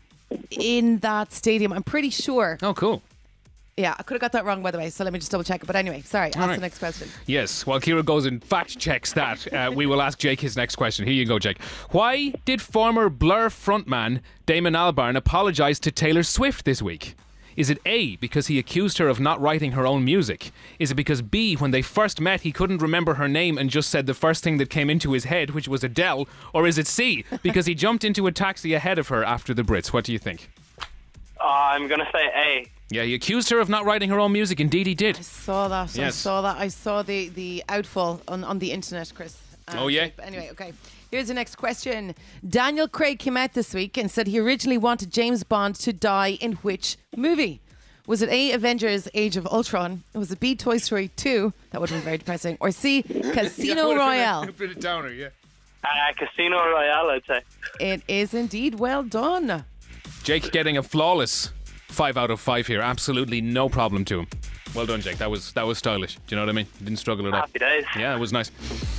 [SPEAKER 4] in that stadium. I'm pretty sure.
[SPEAKER 3] Oh, cool.
[SPEAKER 4] Yeah, I could have got that wrong, by the way, so let me just double check it. But anyway, sorry, ask
[SPEAKER 3] right.
[SPEAKER 4] the next question.
[SPEAKER 3] Yes, while Kira goes and fact checks that, uh, we will ask Jake his next question. Here you go, Jake. Why did former Blur frontman Damon Albarn apologise to Taylor Swift this week? Is it A, because he accused her of not writing her own music? Is it because B, when they first met, he couldn't remember her name and just said the first thing that came into his head, which was Adele? Or is it C, because he jumped into a taxi ahead of her after the Brits? What do you think?
[SPEAKER 2] Uh, I'm going to say A.
[SPEAKER 3] Yeah, he accused her of not writing her own music. Indeed, he did.
[SPEAKER 4] Saw that. I
[SPEAKER 3] Yes.
[SPEAKER 4] saw that. I saw the, the outfall on, on the internet, Chris. Uh,
[SPEAKER 3] Oh, yeah?
[SPEAKER 4] but Anyway, okay. Here's the next question. Daniel Craig came out this week and said he originally wanted James Bond to die in which movie? Was it A, Avengers Age of Ultron? Was it B, Toy Story two? That would have been very depressing. Or C, Casino Royale?
[SPEAKER 3] A bit of downer, yeah.
[SPEAKER 2] Uh, Casino Royale, I'd say.
[SPEAKER 4] It is indeed. Well done.
[SPEAKER 3] Jake getting a flawless five out of five here. Absolutely no problem to him. Well done, Jake. That was that was stylish. Do you know what I mean? Didn't struggle at all.
[SPEAKER 2] Happy days.
[SPEAKER 3] Yeah, it was nice.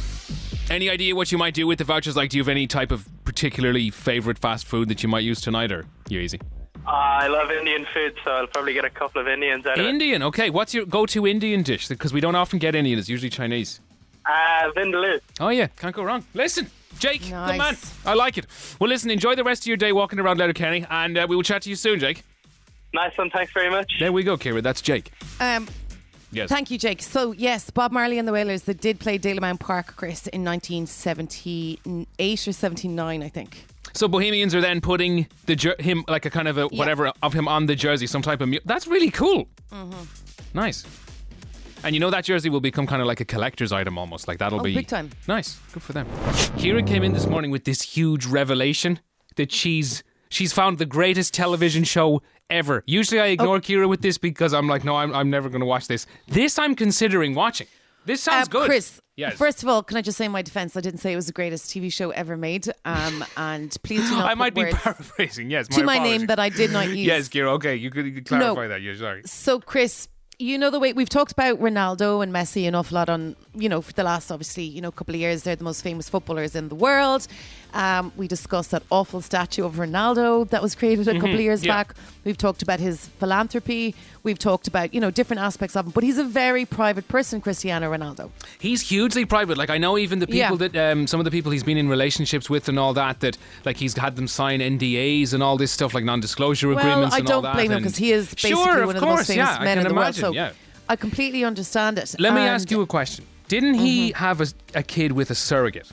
[SPEAKER 3] Any idea what you might do with the vouchers? Like, do you have any type of particularly favourite fast food that you might use tonight, or you easy?
[SPEAKER 2] Uh, I love Indian food, so I'll probably get a couple of Indians out of it.
[SPEAKER 3] Indian, okay. What's your go-to Indian dish? Because we don't often get Indian. It's usually Chinese.
[SPEAKER 2] Uh, Vindaloo.
[SPEAKER 3] Oh, yeah. Can't go wrong. Listen, Jake, good
[SPEAKER 4] Nice.
[SPEAKER 3] man. I like it. Well, listen, enjoy the rest of your day walking around Letterkenny, and uh, we will chat to you soon, Jake.
[SPEAKER 2] Nice one, thanks very much.
[SPEAKER 3] There we go, Ciara. That's Jake.
[SPEAKER 4] Um,
[SPEAKER 3] Yes.
[SPEAKER 4] Thank you, Jake. So, yes, Bob Marley and the Wailers, they did play Dalymount Park, Chris, in nineteen seventy-eight or seventy-nine, I think.
[SPEAKER 3] So Bohemians are then putting the jer- him like a kind of a whatever of him on the jersey, some type of mu- that's really cool. Mm-hmm. Nice. And you know that jersey will become kind of like a collector's item almost. Like that'll
[SPEAKER 4] Oh,
[SPEAKER 3] be
[SPEAKER 4] big time.
[SPEAKER 3] Nice. Good for them. Ciara came in this morning with this huge revelation that she's she's found the greatest television show ever. Usually I ignore
[SPEAKER 4] Oh.
[SPEAKER 3] Ciara with this because I'm like, no, I'm I'm never going to watch this. This I'm considering watching. This sounds
[SPEAKER 4] Uh,
[SPEAKER 3] good.
[SPEAKER 4] Chris,
[SPEAKER 3] Yes.
[SPEAKER 4] first of all, can I just say in my defence, I didn't say it was the greatest T V show ever made. Um, and please do not
[SPEAKER 3] I
[SPEAKER 4] put
[SPEAKER 3] might be
[SPEAKER 4] words
[SPEAKER 3] paraphrasing. Yes,
[SPEAKER 4] to my
[SPEAKER 3] apologies.
[SPEAKER 4] name that I did not use.
[SPEAKER 3] Yes, Ciara. Okay, you could, you could clarify
[SPEAKER 4] No.
[SPEAKER 3] that. Yeah, sorry.
[SPEAKER 4] So, Chris, you know the way we've talked about Ronaldo and Messi an awful lot on, you know, for the last, obviously, you know, couple of years. They're the most famous footballers in the world. Um, we discussed that awful statue of Ronaldo that was created a couple of years
[SPEAKER 3] yeah.
[SPEAKER 4] back. We've talked about his philanthropy. We've talked about, you know, different aspects of him. But he's a very private person, Cristiano Ronaldo.
[SPEAKER 3] He's hugely private. Like I know even the people
[SPEAKER 4] Yeah.
[SPEAKER 3] that um, some of the people he's been in relationships with and all that. That like he's had them sign N D As and all this stuff, like non-disclosure
[SPEAKER 4] Well,
[SPEAKER 3] agreements.
[SPEAKER 4] I
[SPEAKER 3] and all
[SPEAKER 4] don't
[SPEAKER 3] that,
[SPEAKER 4] blame him
[SPEAKER 3] and-
[SPEAKER 4] because he is basically
[SPEAKER 3] sure,
[SPEAKER 4] one of
[SPEAKER 3] of
[SPEAKER 4] the
[SPEAKER 3] course,
[SPEAKER 4] most famous
[SPEAKER 3] yeah, I
[SPEAKER 4] men
[SPEAKER 3] can
[SPEAKER 4] in the
[SPEAKER 3] imagine,
[SPEAKER 4] world. So
[SPEAKER 3] yeah.
[SPEAKER 4] I completely understand it.
[SPEAKER 3] Let me
[SPEAKER 4] And
[SPEAKER 3] ask you a question. Didn't he have a, a kid with a surrogate?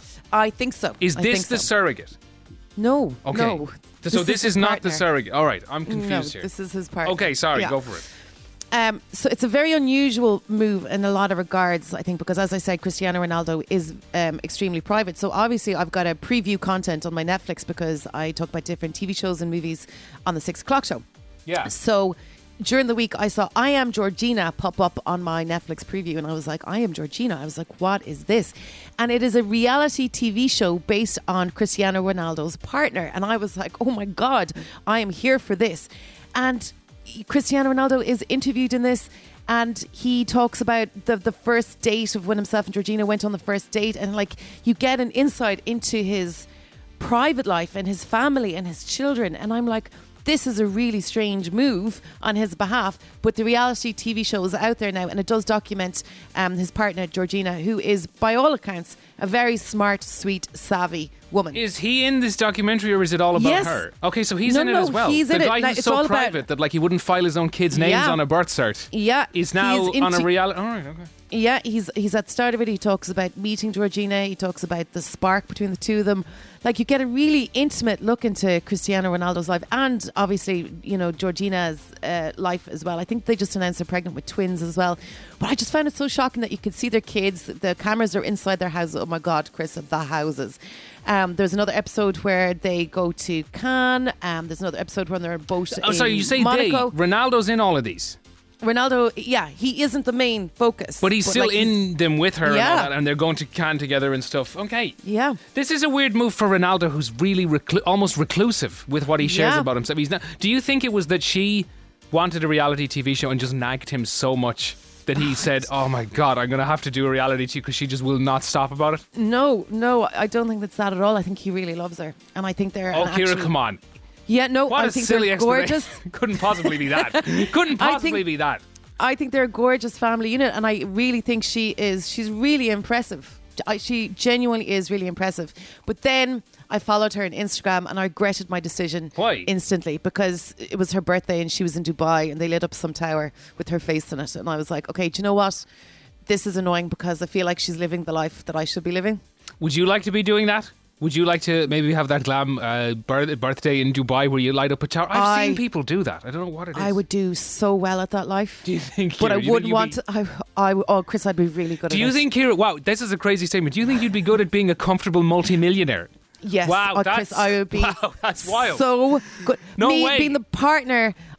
[SPEAKER 4] I think so.
[SPEAKER 3] Is
[SPEAKER 4] I
[SPEAKER 3] this
[SPEAKER 4] think
[SPEAKER 3] the
[SPEAKER 4] so.
[SPEAKER 3] surrogate?
[SPEAKER 4] No.
[SPEAKER 3] Okay.
[SPEAKER 4] No.
[SPEAKER 3] So this, is,
[SPEAKER 4] his
[SPEAKER 3] not
[SPEAKER 4] partner.
[SPEAKER 3] the surrogate. All right, I'm confused
[SPEAKER 4] No,
[SPEAKER 3] here.
[SPEAKER 4] this is his partner.
[SPEAKER 3] Okay, sorry,
[SPEAKER 4] Yeah.
[SPEAKER 3] go for it.
[SPEAKER 4] Um, so it's a very unusual move in a lot of regards, I think, because as I said, Cristiano Ronaldo is um, extremely private. So obviously I've got a preview content on my Netflix because I talk about different T V shows and movies on the six o'clock show.
[SPEAKER 3] Yeah.
[SPEAKER 4] So during the week I saw I Am Georgina pop up on my Netflix preview and I was like, I Am Georgina. I was like, what is this? And it is a reality T V show based on Cristiano Ronaldo's partner. And I was like, oh my God, I am here for this. And Cristiano Ronaldo is interviewed in this and he talks about the the first date of when himself and Georgina went on the first date, and like you get an insight into his private life and his family and his children, and I'm like, this is a really strange move on his behalf, but the reality T V show is out there now and it does document um, his partner Georgina, who is by all accounts a very smart, sweet, savvy woman.
[SPEAKER 3] Is he in this documentary or is it all about
[SPEAKER 4] Yes.
[SPEAKER 3] her? Okay, so he's
[SPEAKER 4] No,
[SPEAKER 3] in it
[SPEAKER 4] no,
[SPEAKER 3] as well.
[SPEAKER 4] he's
[SPEAKER 3] the
[SPEAKER 4] in it.
[SPEAKER 3] guy
[SPEAKER 4] Like,
[SPEAKER 3] who's
[SPEAKER 4] it's
[SPEAKER 3] so
[SPEAKER 4] all about-
[SPEAKER 3] private that like he wouldn't file his own kids' names
[SPEAKER 4] Yeah.
[SPEAKER 3] on a birth cert.
[SPEAKER 4] Yeah,
[SPEAKER 3] Is now
[SPEAKER 4] he's
[SPEAKER 3] on a
[SPEAKER 4] into-
[SPEAKER 3] reality. All right, okay.
[SPEAKER 4] Yeah, he's he's at the start of it. He talks about meeting Georgina. He talks about the spark between the two of them. Like you get a really intimate look into Cristiano Ronaldo's life, and obviously, you know, Georgina's uh, life as well. I think they just announced they're pregnant with twins as well. But I just found it so shocking that you could see their kids. The cameras are inside their houses. Oh my God, Chris, the houses. Um, there's another episode where they go to Cannes. Um, there's another episode when they're both.
[SPEAKER 3] Oh, sorry,
[SPEAKER 4] in
[SPEAKER 3] you say
[SPEAKER 4] Monaco.
[SPEAKER 3] they. Ronaldo's in all of these.
[SPEAKER 4] Ronaldo, yeah, he isn't the main focus,
[SPEAKER 3] But he's still
[SPEAKER 4] like, he's-
[SPEAKER 3] in them with her and
[SPEAKER 4] Yeah.
[SPEAKER 3] all that, and they're going to Cannes together and stuff. Okay.
[SPEAKER 4] Yeah.
[SPEAKER 3] This is a weird move for Ronaldo, who's really reclu- almost reclusive with what he shares
[SPEAKER 4] Yeah.
[SPEAKER 3] about himself. He's not. Do you think it was that she wanted a reality T V show and just nagged him so much that he said, "Oh my God, I'm going to have to do a reality T V," because she just will not stop about it?
[SPEAKER 4] No, no, I don't think that's that at all. I think he really loves her, and I think they're.
[SPEAKER 3] Oh,
[SPEAKER 4] an
[SPEAKER 3] Ciara,
[SPEAKER 4] actually-
[SPEAKER 3] come on.
[SPEAKER 4] Yeah, no,
[SPEAKER 3] What
[SPEAKER 4] I
[SPEAKER 3] a
[SPEAKER 4] think
[SPEAKER 3] silly
[SPEAKER 4] they're
[SPEAKER 3] explanation.
[SPEAKER 4] gorgeous.
[SPEAKER 3] Couldn't possibly be that. Couldn't
[SPEAKER 4] I
[SPEAKER 3] possibly
[SPEAKER 4] think-
[SPEAKER 3] be that.
[SPEAKER 4] I think they're a gorgeous family unit, and I really think she is. She's really impressive. I, she genuinely is really impressive. But then I followed her on Instagram, and I regretted my decision.
[SPEAKER 3] Why?
[SPEAKER 4] Instantly, because it was her birthday, and she was in Dubai, and they lit up some tower with her face in it, and I was like, okay, do you know what? This is annoying because I feel like she's living the life that I should be living.
[SPEAKER 3] Would you like to be doing that? Would you like to maybe have that glam uh, birth- birthday in Dubai where you light up a tower? I've
[SPEAKER 4] I-
[SPEAKER 3] seen people do that. I don't know what it is.
[SPEAKER 4] I would do so well at that life.
[SPEAKER 3] Do you think?
[SPEAKER 4] But
[SPEAKER 3] Ciara,
[SPEAKER 4] I
[SPEAKER 3] do you think
[SPEAKER 4] wouldn't
[SPEAKER 3] you'd
[SPEAKER 4] want
[SPEAKER 3] be-
[SPEAKER 4] to. I, I, oh, Chris, I'd be really good
[SPEAKER 3] Do
[SPEAKER 4] at
[SPEAKER 3] you
[SPEAKER 4] it.
[SPEAKER 3] think, Ciara? Wow, this is a crazy statement. Do you think you'd be good at being a comfortable multimillionaire?
[SPEAKER 4] Yes.
[SPEAKER 3] Wow,
[SPEAKER 4] oh,
[SPEAKER 3] that's
[SPEAKER 4] Chris, I would be
[SPEAKER 3] wow, that's wild.
[SPEAKER 4] so good.
[SPEAKER 3] No
[SPEAKER 4] Me
[SPEAKER 3] way.
[SPEAKER 4] being the partner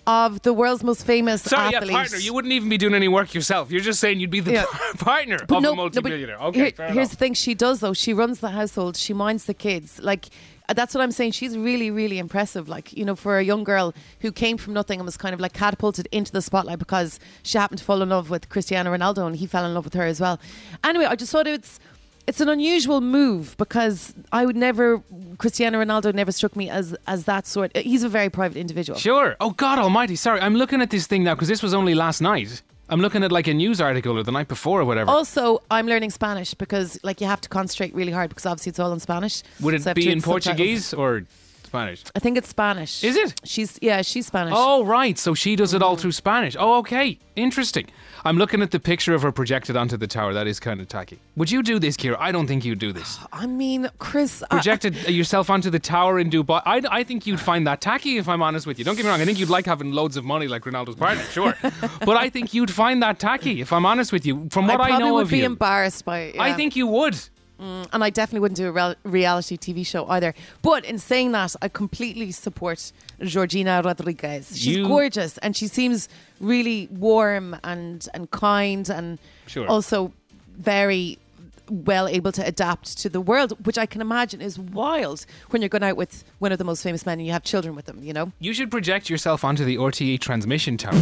[SPEAKER 4] of the world's most famous
[SPEAKER 3] Sorry,
[SPEAKER 4] athlete.
[SPEAKER 3] yeah, partner. You wouldn't even be doing any work yourself. You're just saying you'd be the
[SPEAKER 4] Yeah.
[SPEAKER 3] partner
[SPEAKER 4] But
[SPEAKER 3] of
[SPEAKER 4] no,
[SPEAKER 3] a
[SPEAKER 4] no, but
[SPEAKER 3] multi-billionaire. okay,
[SPEAKER 4] here-
[SPEAKER 3] fair
[SPEAKER 4] here's
[SPEAKER 3] enough.
[SPEAKER 4] the thing she does, though. She runs the household. She minds the kids. Like, uh, that's what I'm saying. She's really, really impressive. Like, you know, for a young girl who came from nothing and was kind of like catapulted into the spotlight because she happened to fall in love with Cristiano Ronaldo and he fell in love with her as well. Anyway, I just thought it's it's an unusual move because I would never, Cristiano Ronaldo never struck me as as that sort. He's a very private individual.
[SPEAKER 3] Sure. Oh, God almighty. Sorry, I'm looking at this thing now because this was only last night. I'm looking at like a news article or the night before or whatever.
[SPEAKER 4] Also, I'm learning Spanish because like you have to concentrate really hard because obviously it's all in Spanish.
[SPEAKER 3] Would it
[SPEAKER 4] So I have
[SPEAKER 3] be
[SPEAKER 4] to
[SPEAKER 3] in
[SPEAKER 4] read subtitles.
[SPEAKER 3] Portuguese or Spanish?
[SPEAKER 4] I think it's Spanish.
[SPEAKER 3] Is it?
[SPEAKER 4] She's yeah, she's Spanish.
[SPEAKER 3] Oh, right. So she does it all through Spanish. Oh, okay. Interesting. I'm looking at the picture of her projected onto the tower. That is kind of tacky. Would you do this, Ciara? I don't think you'd do this.
[SPEAKER 4] I mean, Chris. I-
[SPEAKER 3] Projected yourself onto the tower in Dubai. I, I think you'd find that tacky, if I'm honest with you. Don't get me wrong. I think you'd like having loads of money like Ronaldo's partner, sure. But I think you'd find that tacky, if I'm honest with you. From what
[SPEAKER 4] I
[SPEAKER 3] I,
[SPEAKER 4] probably
[SPEAKER 3] know
[SPEAKER 4] would
[SPEAKER 3] of
[SPEAKER 4] be
[SPEAKER 3] you,
[SPEAKER 4] embarrassed by it.
[SPEAKER 3] I
[SPEAKER 4] yeah.
[SPEAKER 3] think you would.
[SPEAKER 4] and I definitely wouldn't do a real- reality T V show either. But in saying that, I completely support Georgina Rodriguez. She's
[SPEAKER 3] You-
[SPEAKER 4] gorgeous and she seems really warm and, and kind and
[SPEAKER 3] Sure.
[SPEAKER 4] also very well able to adapt to the world, which I can imagine is wild when you're going out with one of the most famous men and you have children with them, you know?
[SPEAKER 3] You should project yourself onto the R T E transmission tower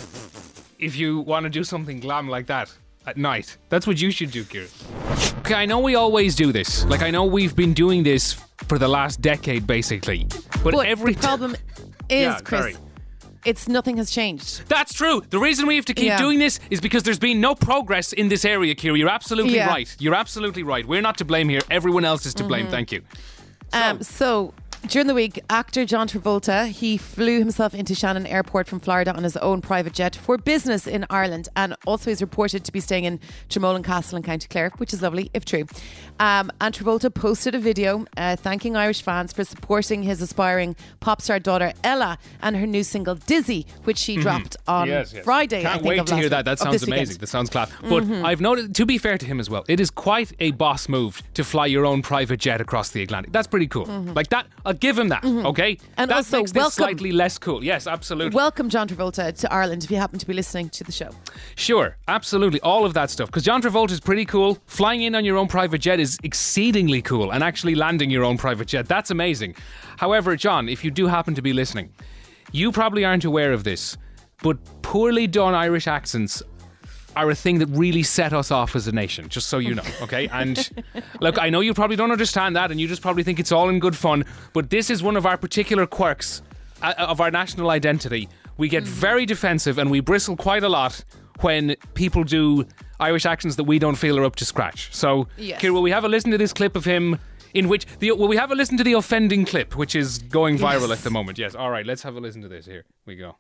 [SPEAKER 3] if you want to do something glam like that at night. That's what you should do, Ciara. Okay, I know we always do this. Like, I know we've been doing this for the last decade, basically. But,
[SPEAKER 4] But
[SPEAKER 3] every
[SPEAKER 4] the problem
[SPEAKER 3] t-
[SPEAKER 4] is,
[SPEAKER 3] Yeah,
[SPEAKER 4] Chris,
[SPEAKER 3] sorry.
[SPEAKER 4] it's nothing has changed.
[SPEAKER 3] That's true. The reason we have to keep
[SPEAKER 4] Yeah.
[SPEAKER 3] doing this is because there's been no progress in this area, Ciara. You're absolutely
[SPEAKER 4] Yeah.
[SPEAKER 3] right. You're absolutely right. We're not to blame here. Everyone else is to blame. Thank you.
[SPEAKER 4] Um, so during the week, actor John Travolta, he flew himself into Shannon Airport from Florida on his own private jet for business in Ireland, and also is reported to be staying in Tremolan Castle in County Clare, which is lovely if true. Um, and Travolta posted a video uh, thanking Irish fans for supporting his aspiring pop star daughter Ella and her new single Dizzy, which she dropped on Friday.
[SPEAKER 3] Can't
[SPEAKER 4] I think,
[SPEAKER 3] wait
[SPEAKER 4] of
[SPEAKER 3] to
[SPEAKER 4] last
[SPEAKER 3] hear
[SPEAKER 4] week-
[SPEAKER 3] that. That
[SPEAKER 4] of
[SPEAKER 3] sounds
[SPEAKER 4] this weekend.
[SPEAKER 3] amazing. That sounds class. But I've noted, to be fair to him as well, it is quite a boss move to fly your own private jet across the Atlantic. That's pretty cool. Like that, I'll give him that. Okay,
[SPEAKER 4] And
[SPEAKER 3] that
[SPEAKER 4] also
[SPEAKER 3] makes this
[SPEAKER 4] welcome-
[SPEAKER 3] slightly less cool. Yes, absolutely.
[SPEAKER 4] Welcome, John Travolta, to Ireland if you happen to be listening to the show.
[SPEAKER 3] Sure, absolutely, all of that stuff. Because John Travolta is pretty cool. Flying in on your own private jet is exceedingly cool, and actually landing your own private jet, that's amazing. However, John, if you do happen to be listening, you probably aren't aware of this, but poorly done Irish accents are a thing that really set us off as a nation, just so you know, okay? And look, I know you probably don't understand that, and you just probably think it's all in good fun, but this is one of our particular quirks uh, of our national identity. We get very defensive and we bristle quite a lot when people do Irish accents that we don't feel are up to scratch. So,
[SPEAKER 4] Yes.
[SPEAKER 3] Ciara, will we have a listen to this clip of him in which, the, will we have a listen to the offending clip, which is going viral
[SPEAKER 4] Yes.
[SPEAKER 3] at the moment? Yes, all right, let's have a listen to this. Here we go.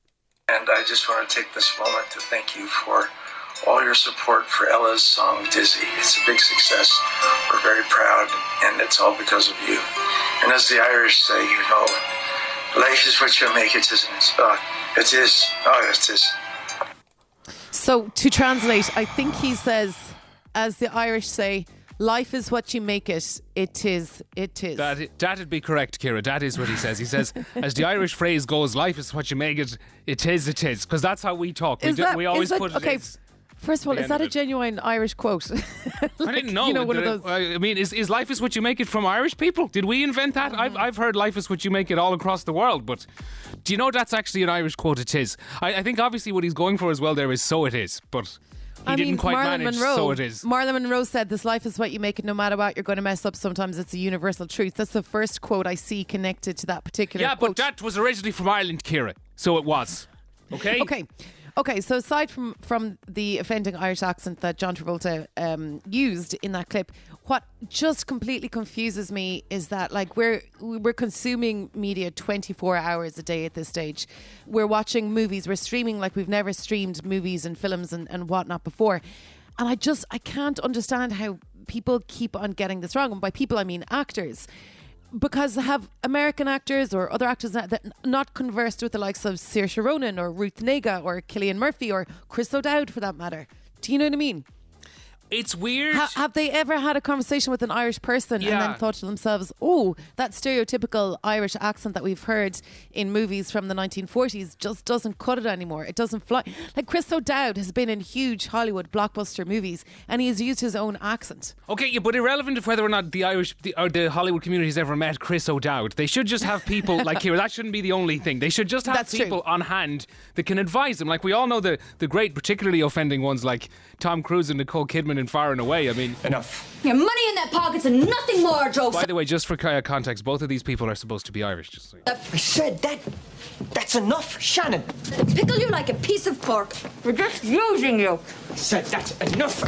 [SPEAKER 6] And I just want to take this moment to thank you for all your support for Ella's song Dizzy. It's a big success. We're very proud, and it's all because of you. And as the Irish say, you know, life is what you make it, isn't it? Oh, it is. Oh, it is.
[SPEAKER 4] So to translate, I think he says, as the Irish say, life is what you make it. It is. It is.
[SPEAKER 3] That, that'd be correct, Ciara. That is what he says. He says, as the Irish phrase goes, life is what you make it. It is, it is. Because that's how we talk. We,
[SPEAKER 4] Is
[SPEAKER 3] do,
[SPEAKER 4] that-
[SPEAKER 3] we
[SPEAKER 4] is
[SPEAKER 3] always
[SPEAKER 4] that-
[SPEAKER 3] put it
[SPEAKER 4] okay,
[SPEAKER 3] as-
[SPEAKER 4] First of all,
[SPEAKER 3] the
[SPEAKER 4] is that
[SPEAKER 3] end
[SPEAKER 4] a
[SPEAKER 3] of it.
[SPEAKER 4] genuine Irish quote?
[SPEAKER 3] I didn't know.
[SPEAKER 4] You know, one of
[SPEAKER 3] Did
[SPEAKER 4] those.
[SPEAKER 3] it- I mean, is, is life is what you make it from Irish people? Did we invent that? I've, I've heard life is what you make it all across the world, but do you know that's actually an Irish quote? It is. I, I think obviously what he's going for as well there is so it is, but he
[SPEAKER 4] I
[SPEAKER 3] didn't
[SPEAKER 4] mean,
[SPEAKER 3] quite
[SPEAKER 4] Marilyn
[SPEAKER 3] manage
[SPEAKER 4] Monroe.
[SPEAKER 3] so it is.
[SPEAKER 4] Marilyn Monroe said, "This life is what you make it. No matter what, you're going to mess up. Sometimes it's a universal truth." That's the first quote I see connected to that particular.
[SPEAKER 3] Yeah,
[SPEAKER 4] quote.
[SPEAKER 3] but that was originally from Ireland, Ciara. So it was. Okay?
[SPEAKER 4] Okay. Okay, so aside from, from the offending Irish accent that John Travolta um, used in that clip, what just completely confuses me is that like we're we're consuming media twenty-four hours a day at this stage. We're watching movies, we're streaming like we've never streamed movies and films and, and whatnot before. And I just I can't understand how people keep on getting this wrong. And by people I mean actors. Because have American actors or other actors that, that not conversed with the likes of Saoirse Ronan or Ruth Negga or Cillian Murphy or Chris O'Dowd for that matter? Do you know what I mean?
[SPEAKER 3] It's weird.
[SPEAKER 4] Ha- have they ever had a conversation with an Irish person
[SPEAKER 3] Yeah.
[SPEAKER 4] and then thought to themselves, oh, that stereotypical Irish accent that we've heard in movies from the nineteen forties just doesn't cut it anymore. It doesn't fly. Like Chris O'Dowd has been in huge Hollywood blockbuster movies and he has used his own accent.
[SPEAKER 3] Okay, yeah, but irrelevant of whether or not the Irish the, or the Hollywood community has ever met Chris O'Dowd, they should just have people like Kira. That shouldn't be the only thing. They should just have
[SPEAKER 4] That's
[SPEAKER 3] people
[SPEAKER 4] true.
[SPEAKER 3] on hand that can advise them. Like we all know the the great, particularly offending ones like Tom Cruise and Nicole Kidman in Far and Away. I mean,
[SPEAKER 7] Enough. Your money in their pockets and nothing more, Joe.
[SPEAKER 3] by the way, just for uh, context, both of these people are supposed to be Irish. Just so you know.
[SPEAKER 8] I said that. That's enough, Shannon.
[SPEAKER 7] Pickle you like a piece of pork. We're just using you.
[SPEAKER 8] I said that's enough.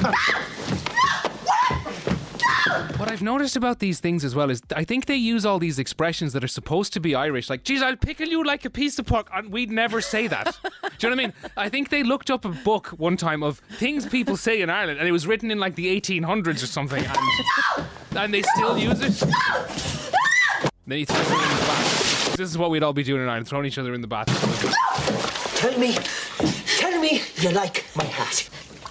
[SPEAKER 3] What I've noticed about these things as well is I think they use all these expressions that are supposed to be Irish, like, geez, I'll pickle you like a piece of pork. And we'd never say that. Do you know what I mean? I think they looked up a book one time of things people say in Ireland, and it was written in like the eighteen hundreds or something, and, and they still use it. Then he threw it in the bath. This is what we'd all be doing in Ireland, throwing each other in the bath.
[SPEAKER 8] Tell me, tell me you like my hat.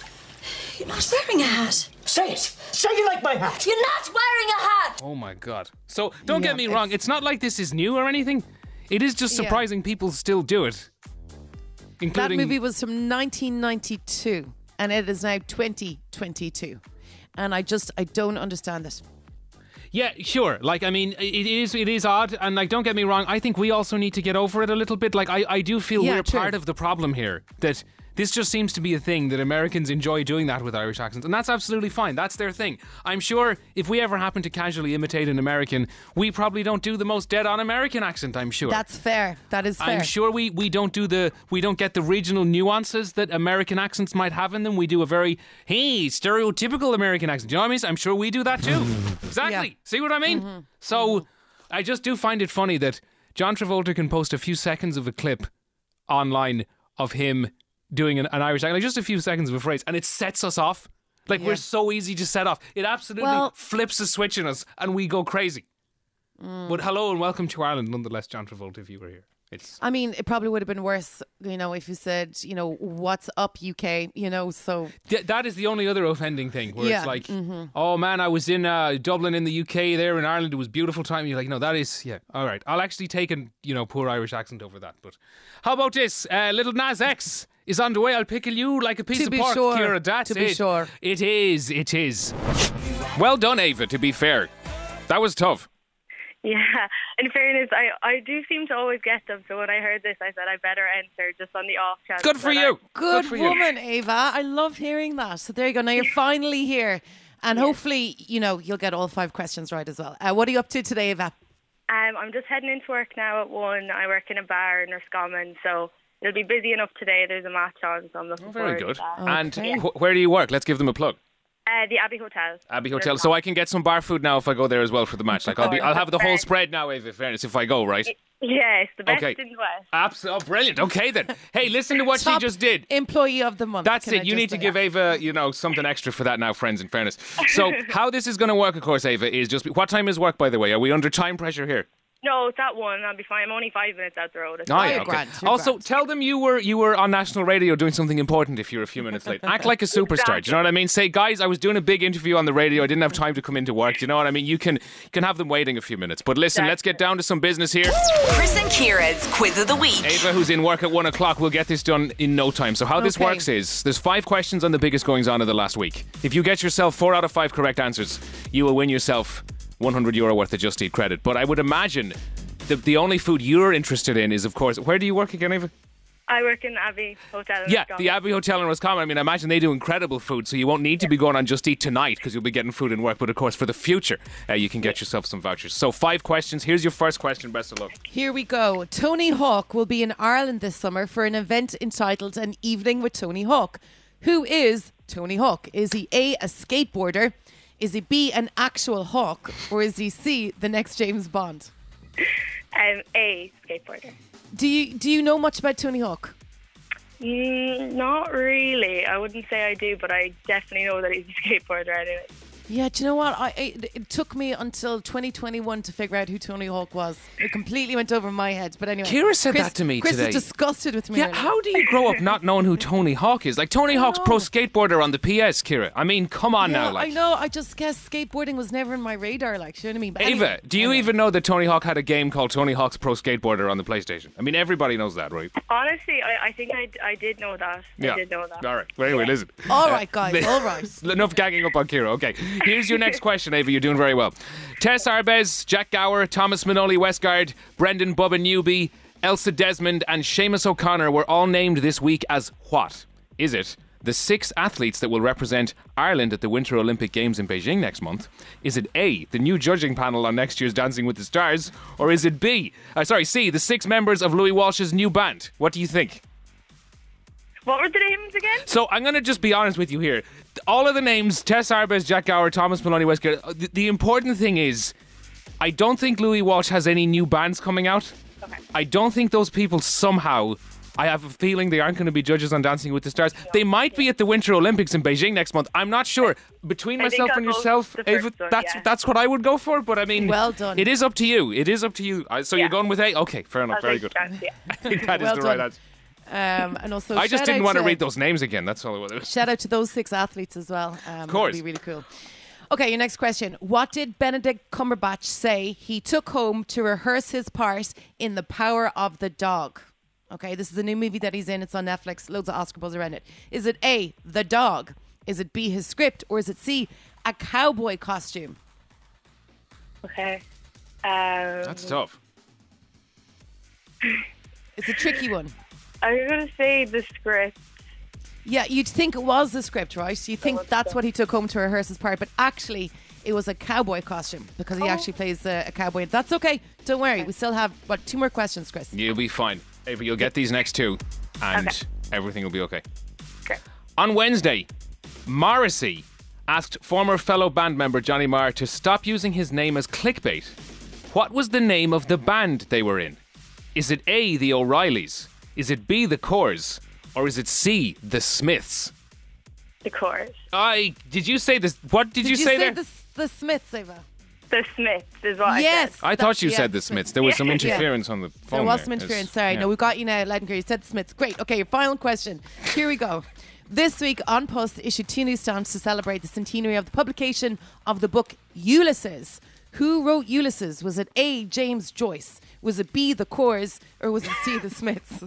[SPEAKER 7] You're not wearing a hat.
[SPEAKER 8] Say it. Say you like my hat.
[SPEAKER 7] You're not wearing a hat.
[SPEAKER 3] Oh my God. So don't
[SPEAKER 4] Yeah,
[SPEAKER 3] get me wrong,
[SPEAKER 4] it's-
[SPEAKER 3] it's not like this is new or anything. It is just
[SPEAKER 4] Yeah.
[SPEAKER 3] surprising people still do it.
[SPEAKER 4] That
[SPEAKER 3] Including
[SPEAKER 4] movie was from nineteen ninety-two and it is now twenty twenty-two. And I just, I don't understand it.
[SPEAKER 3] Yeah, sure. Like, I mean, it is it is odd, and like, don't get me wrong. I think we also need to get over it a little bit. Like, I, I do feel
[SPEAKER 4] Yeah,
[SPEAKER 3] we're
[SPEAKER 4] true.
[SPEAKER 3] part of the problem here. That this just seems to be a thing that Americans enjoy doing that with Irish accents, and that's absolutely fine. That's their thing. I'm sure if we ever happen to casually imitate an American, we probably don't do the most dead-on American accent. I'm sure.
[SPEAKER 4] That's fair. That is fair.
[SPEAKER 3] I'm sure we, we don't do the we don't get the regional nuances that American accents might have in them. We do a very hey stereotypical American accent. Do you know what I mean? I'm sure we do that too. Exactly.
[SPEAKER 4] Yeah.
[SPEAKER 3] See what I mean?
[SPEAKER 4] Mm-hmm.
[SPEAKER 3] So I just do find it funny that John Travolta can post a few seconds of a clip online of him doing an, an Irish accent, like just a few seconds of a phrase, and it sets us off. Like
[SPEAKER 4] Yeah.
[SPEAKER 3] we're so easy to set off. It absolutely
[SPEAKER 4] Well-
[SPEAKER 3] flips a switch in us, and we go crazy.
[SPEAKER 4] Mm.
[SPEAKER 3] But hello and welcome to Ireland, nonetheless, John Travolta, if you were here. It's
[SPEAKER 4] I mean, it probably would have been worse, you know, if you said, you know, what's up, U K, you know, so.
[SPEAKER 3] Th- that is the only other offending thing where
[SPEAKER 4] Yeah,
[SPEAKER 3] it's like, oh man, I was in uh, Dublin in the U K there in Ireland. It was a beautiful time. You're like, no, that is, yeah, all right. I'll actually take a, you know, poor Irish accent over that. But how about this? Uh, Little Nas X is on the way. I'll pickle you like a piece
[SPEAKER 4] To
[SPEAKER 3] of
[SPEAKER 4] be
[SPEAKER 3] pork,
[SPEAKER 4] sure.
[SPEAKER 3] Ciara. That's
[SPEAKER 4] To be
[SPEAKER 3] it.
[SPEAKER 4] sure.
[SPEAKER 3] It is, it is. Well done, Ava, to be fair. That was tough.
[SPEAKER 9] Yeah, in fairness, I, I do seem to always get them. So when I heard this, I said I better enter just on the off chance.
[SPEAKER 3] Good for
[SPEAKER 9] that
[SPEAKER 3] you.
[SPEAKER 4] Good,
[SPEAKER 3] for you.
[SPEAKER 4] woman, Ava. I love hearing that. So there you go. Now you're finally here. And hopefully, you know, you'll get all five questions right as well. Uh, what are you up to today, Ava?
[SPEAKER 9] Um, I'm just heading into work now at one. I work in a bar in Roscommon, so it'll be busy enough today. There's a match on, so I'm looking
[SPEAKER 3] Oh, very
[SPEAKER 9] forward
[SPEAKER 3] good.
[SPEAKER 9] to that.
[SPEAKER 3] And
[SPEAKER 4] Okay.
[SPEAKER 3] wh- where do you work? Let's give them a plug.
[SPEAKER 9] Uh, the Abbey Hotel.
[SPEAKER 3] Abbey Hotel. So I can get some bar food now if I go there as well for the match. Like I'll be, I'll have the whole spread now, Ava, in fairness, if I go, right?
[SPEAKER 9] Yes, the best
[SPEAKER 3] Okay.
[SPEAKER 9] in the West.
[SPEAKER 3] Absolutely. Oh, brilliant. Okay, then. Hey, listen to what she
[SPEAKER 4] Top
[SPEAKER 3] just did.
[SPEAKER 4] Employee of the month.
[SPEAKER 3] That's
[SPEAKER 4] can I
[SPEAKER 3] it. You
[SPEAKER 4] just
[SPEAKER 3] need to
[SPEAKER 4] say.
[SPEAKER 3] give Ava, you know, something extra for that now, friends, in fairness. So how this is going to work, of course, Ava, is just... What time is work, by the way? Are we under time pressure here?
[SPEAKER 9] No, it's at one. I'll be fine. I'm only five minutes out the road. It's
[SPEAKER 3] Oh,
[SPEAKER 9] fine.
[SPEAKER 3] yeah,
[SPEAKER 4] you're
[SPEAKER 3] okay.
[SPEAKER 4] grand, you're
[SPEAKER 3] Also,
[SPEAKER 4] grand.
[SPEAKER 3] tell them you were you were on national radio doing something important if you're a few minutes late. Act like a superstar. Do you know what I mean? Say, guys, I was doing a big interview on the radio. I didn't have time to come into work. Do you know what I mean? You can you can have them waiting a few minutes. But listen, let's get down to some business here.
[SPEAKER 5] Chris and Kira's Quiz of the Week.
[SPEAKER 3] Ava, who's in work at one o'clock, will get this done in no time. So how this
[SPEAKER 4] Okay.
[SPEAKER 3] works is there's five questions on the biggest goings on of the last week. If you get yourself four out of five correct answers, you will win yourself one hundred euro worth of Just Eat credit. But I would imagine the the only food you're interested in is, of course, where do you work again, Ava?
[SPEAKER 9] I work in the Abbey Hotel. In
[SPEAKER 3] Yeah,
[SPEAKER 9] Roscommon.
[SPEAKER 3] the Abbey Hotel in Roscommon. I mean, I imagine they do incredible food, so you won't need to be going on Just Eat tonight because you'll be getting food in work. But of course, for the future, uh, you can get yourself some vouchers. So five questions. Here's your first question. Best of luck.
[SPEAKER 4] Here we go. Tony Hawk will be in Ireland this summer for an event entitled An Evening with Tony Hawk. Who is Tony Hawk? Is he A, a skateboarder? Is he B, an actual hawk? Or is he C, the next James Bond?
[SPEAKER 9] Um, a skateboarder.
[SPEAKER 4] Do you do you know much about Tony Hawk?
[SPEAKER 9] Mm, not really. I wouldn't say I do, but I definitely know that he's a skateboarder anyway.
[SPEAKER 4] Yeah, do you know what? I it, it took me until twenty twenty-one to figure out who Tony Hawk was. It completely went over my head. But anyway,
[SPEAKER 3] Kira said
[SPEAKER 4] Chris,
[SPEAKER 3] that to me
[SPEAKER 4] Chris
[SPEAKER 3] today.
[SPEAKER 4] was disgusted with me.
[SPEAKER 3] Yeah,
[SPEAKER 4] earlier.
[SPEAKER 3] how do you grow up not knowing who Tony Hawk is? Like Tony Hawk's pro skateboarder on the P S, Kira. I mean, come on
[SPEAKER 4] Yeah,
[SPEAKER 3] now, like.
[SPEAKER 4] I know. I just guess skateboarding was never in my radar. Like, you know what I mean? But
[SPEAKER 3] Ava,
[SPEAKER 4] anyway,
[SPEAKER 3] do you
[SPEAKER 4] anyway.
[SPEAKER 3] even know that Tony Hawk had a game called Tony Hawk's Pro Skateboarder on the PlayStation? I mean, everybody knows that, right?
[SPEAKER 9] Honestly, I, I think I, I did know that.
[SPEAKER 3] Yeah.
[SPEAKER 9] I did know that.
[SPEAKER 3] All right. Well, anyway, listen.
[SPEAKER 4] All
[SPEAKER 3] Uh,
[SPEAKER 4] right, guys. All right.
[SPEAKER 3] Enough gagging up on Kira. Okay. Here's your next question, Ava. You're doing very well. Tess Arbez, Jack Gower, Thomas Manoli Westgard, Brendan Bubba Newby, Elsa Desmond, and Seamus O'Connor were all named this week as what? Is it the six athletes that will represent Ireland at the Winter Olympic Games in Beijing next month? Is it A, the new judging panel on next year's Dancing with the Stars? Or is it B, uh, sorry, C, the six members of Louis Walsh's new band? What do you think?
[SPEAKER 9] What were the names again?
[SPEAKER 3] So I'm going to just be honest with you here. All of the names, Tess Arbez, Jack Gower, Thomas Maloney Westgate, the, the important thing is I don't think Louis Walsh has any new bands coming out.
[SPEAKER 9] Okay.
[SPEAKER 3] I don't think those people somehow, I have a feeling they aren't going to be judges on Dancing with the Stars. They might be at the Winter Olympics in Beijing next month. I'm not sure. Between
[SPEAKER 9] I think
[SPEAKER 3] myself
[SPEAKER 9] I'll
[SPEAKER 3] and
[SPEAKER 9] go
[SPEAKER 3] yourself,
[SPEAKER 9] with the
[SPEAKER 3] Ava,
[SPEAKER 9] first one,
[SPEAKER 3] that's,
[SPEAKER 9] yeah.
[SPEAKER 3] that's what I would go for. But I mean,
[SPEAKER 4] Well done.
[SPEAKER 3] It is up to you. It is up to you. Uh, So
[SPEAKER 9] Yeah.
[SPEAKER 3] you're going with A? Okay, fair enough.
[SPEAKER 9] I'll
[SPEAKER 3] Very
[SPEAKER 9] take
[SPEAKER 3] good.
[SPEAKER 9] a chance, yeah.
[SPEAKER 3] I think that is
[SPEAKER 4] Well
[SPEAKER 3] the right
[SPEAKER 4] done.
[SPEAKER 3] answer.
[SPEAKER 4] Um, and also,
[SPEAKER 3] I just
[SPEAKER 4] shout
[SPEAKER 3] didn't
[SPEAKER 4] out
[SPEAKER 3] want to
[SPEAKER 4] to
[SPEAKER 3] read those names again. That's all it was.
[SPEAKER 4] Shout out to those six athletes as well. Um, of
[SPEAKER 3] course.
[SPEAKER 4] That'd be really cool. Okay, your next question. What did Benedict Cumberbatch say he took home to rehearse his part in The Power of the Dog? Okay, this is a new movie that he's in. It's on Netflix. Loads of Oscar buzz around it. Is it A, the dog? Is it B, his script? Or is it C, a cowboy costume?
[SPEAKER 9] Okay. Um,
[SPEAKER 3] That's tough.
[SPEAKER 4] It's a tricky one.
[SPEAKER 9] I'm going to say the script.
[SPEAKER 4] Yeah, you'd think it was the script, right? You think that's what he took home to rehearse his part, but actually it was a cowboy costume because he
[SPEAKER 9] Oh.
[SPEAKER 4] actually plays a, a cowboy. That's okay. Don't worry. We still have, what, two more questions, Chris?
[SPEAKER 3] You'll be fine. Ava, you'll get these next two, and
[SPEAKER 9] Okay.
[SPEAKER 3] everything will be okay.
[SPEAKER 9] Okay.
[SPEAKER 3] On Wednesday, Morrissey asked former fellow band member Johnny Marr to stop using his name as clickbait. What was the name of the band they were in? Is it A, the O'Reillys? Is it B, the Corrs? Or is it C, the Smiths?
[SPEAKER 9] The chorus.
[SPEAKER 3] I did you say this? What did,
[SPEAKER 4] Did
[SPEAKER 3] you, say, there?
[SPEAKER 4] the, the Smiths, Eva?
[SPEAKER 9] The Smiths is what
[SPEAKER 4] Yes.
[SPEAKER 9] I said.
[SPEAKER 3] I thought you
[SPEAKER 4] yeah,
[SPEAKER 3] said the Smiths. There was some
[SPEAKER 4] Yeah.
[SPEAKER 3] interference on the phone.
[SPEAKER 4] There was
[SPEAKER 3] there.
[SPEAKER 4] some
[SPEAKER 3] It's-
[SPEAKER 4] interference. Sorry.
[SPEAKER 3] yeah.
[SPEAKER 4] No, we got you now, loud and clear. You said the Smiths. Great. Okay, your final question. Here we go. This week, On Post issued two newsstands to celebrate the centenary of the publication of the book Ulysses. Who wrote Ulysses? Was it A, James Joyce? Was it B, the Corrs? Or was it C, the Smiths?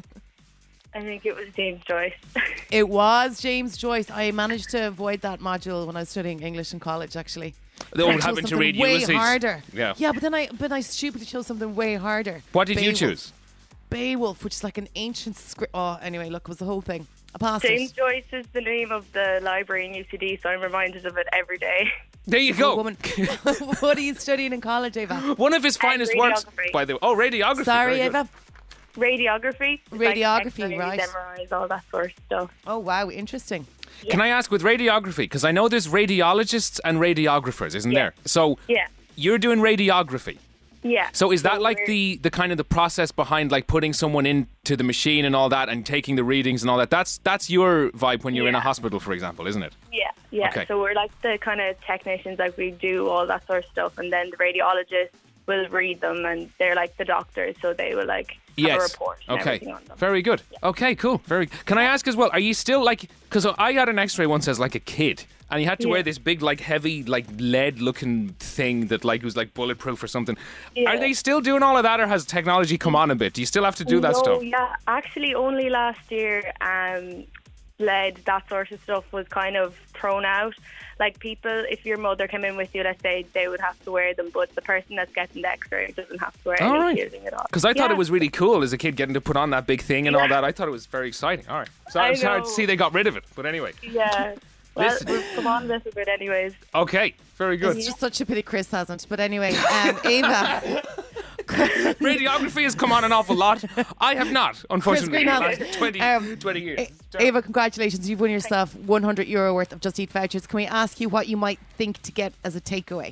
[SPEAKER 9] I think it was James Joyce.
[SPEAKER 4] It was James Joyce. I managed to avoid that module when I was studying English in college, actually.
[SPEAKER 3] They
[SPEAKER 4] I
[SPEAKER 3] were
[SPEAKER 4] chose
[SPEAKER 3] having to
[SPEAKER 4] something
[SPEAKER 3] read
[SPEAKER 4] way
[SPEAKER 3] Ulysses.
[SPEAKER 4] harder.
[SPEAKER 3] Yeah.
[SPEAKER 4] Yeah, but then I but I stupidly chose something way harder.
[SPEAKER 3] What did you
[SPEAKER 4] Beowulf.
[SPEAKER 3] choose?
[SPEAKER 4] Beowulf, which is like an ancient script. Oh, anyway, look, it was the whole thing. I passed
[SPEAKER 9] James
[SPEAKER 4] it.
[SPEAKER 9] Joyce is the name of the library in U C D, so I'm reminded of it every day.
[SPEAKER 3] There you
[SPEAKER 4] Oh,
[SPEAKER 3] go.
[SPEAKER 4] woman. What are you studying in college, Ava?
[SPEAKER 3] One of his finest works,
[SPEAKER 9] radiography.
[SPEAKER 3] by the way. Oh, radiography.
[SPEAKER 4] Sorry,
[SPEAKER 3] Very good.
[SPEAKER 4] Ava.
[SPEAKER 9] Radiography. It's
[SPEAKER 4] Radiography,
[SPEAKER 9] like X-rays,
[SPEAKER 4] right.
[SPEAKER 9] M R Is, all that sort of stuff.
[SPEAKER 4] Oh, wow, interesting.
[SPEAKER 3] Can I ask with radiography? Because I know there's radiologists and radiographers, isn't
[SPEAKER 9] Yeah.
[SPEAKER 3] there? So
[SPEAKER 9] Yeah.
[SPEAKER 3] you're doing radiography.
[SPEAKER 9] Yeah.
[SPEAKER 3] So is that like
[SPEAKER 9] we're-
[SPEAKER 3] the, the kind of the process behind like putting someone into the machine and all that and taking the readings and all that? That's that's your vibe when you're in a
[SPEAKER 9] Yeah.
[SPEAKER 3] hospital, for example, isn't it?
[SPEAKER 9] Yeah, yeah.
[SPEAKER 3] Okay.
[SPEAKER 9] So we're like the kind of technicians, like we do all that sort of stuff, and then the radiologists will read them, and they're like the doctors, so they will like have a
[SPEAKER 3] Yes.
[SPEAKER 9] report and
[SPEAKER 3] Okay.
[SPEAKER 9] everything on them.
[SPEAKER 3] Very good. Okay, cool. Very. Can I ask as well? Are you still like? Because I got an X-ray once as like a kid, and you had to
[SPEAKER 9] Yeah.
[SPEAKER 3] wear this big, like heavy, like lead-looking thing that like was like bulletproof or something.
[SPEAKER 9] Yeah.
[SPEAKER 3] Are they still doing all of that, or has technology come on a bit? Do you still have to do that
[SPEAKER 9] no,
[SPEAKER 3] stuff?
[SPEAKER 9] Yeah, actually, only last year, um, lead, that sort of stuff was kind of thrown out. Like people, if your mother came in with you, let's say, they would have to wear them, but the person that's getting the X-ray doesn't have to wear
[SPEAKER 3] All
[SPEAKER 9] any
[SPEAKER 3] right.
[SPEAKER 9] shielding at all.
[SPEAKER 3] Because I thought
[SPEAKER 9] Yeah.
[SPEAKER 3] it was really cool as a kid getting to put on that big thing and all
[SPEAKER 9] Yeah.
[SPEAKER 3] that. I thought it was very exciting. All right. So
[SPEAKER 9] I
[SPEAKER 3] it's hard to
[SPEAKER 9] know.
[SPEAKER 3] see they got rid of it. But anyway.
[SPEAKER 9] Yeah. Well,
[SPEAKER 3] Listen.
[SPEAKER 9] we've come on a little bit anyways.
[SPEAKER 3] Okay. Very good.
[SPEAKER 4] It's just such a pity Chris hasn't. But anyway, um, Ava.
[SPEAKER 3] Radiography has come on an awful lot. I have not, unfortunately, in the
[SPEAKER 4] Green
[SPEAKER 3] last
[SPEAKER 4] has.
[SPEAKER 3] twenty,
[SPEAKER 4] Um,
[SPEAKER 3] twenty years.
[SPEAKER 4] A- Ava, congratulations. You've won yourself one hundred euro worth of Just Eat vouchers. Can we ask you what you might think to get as a takeaway?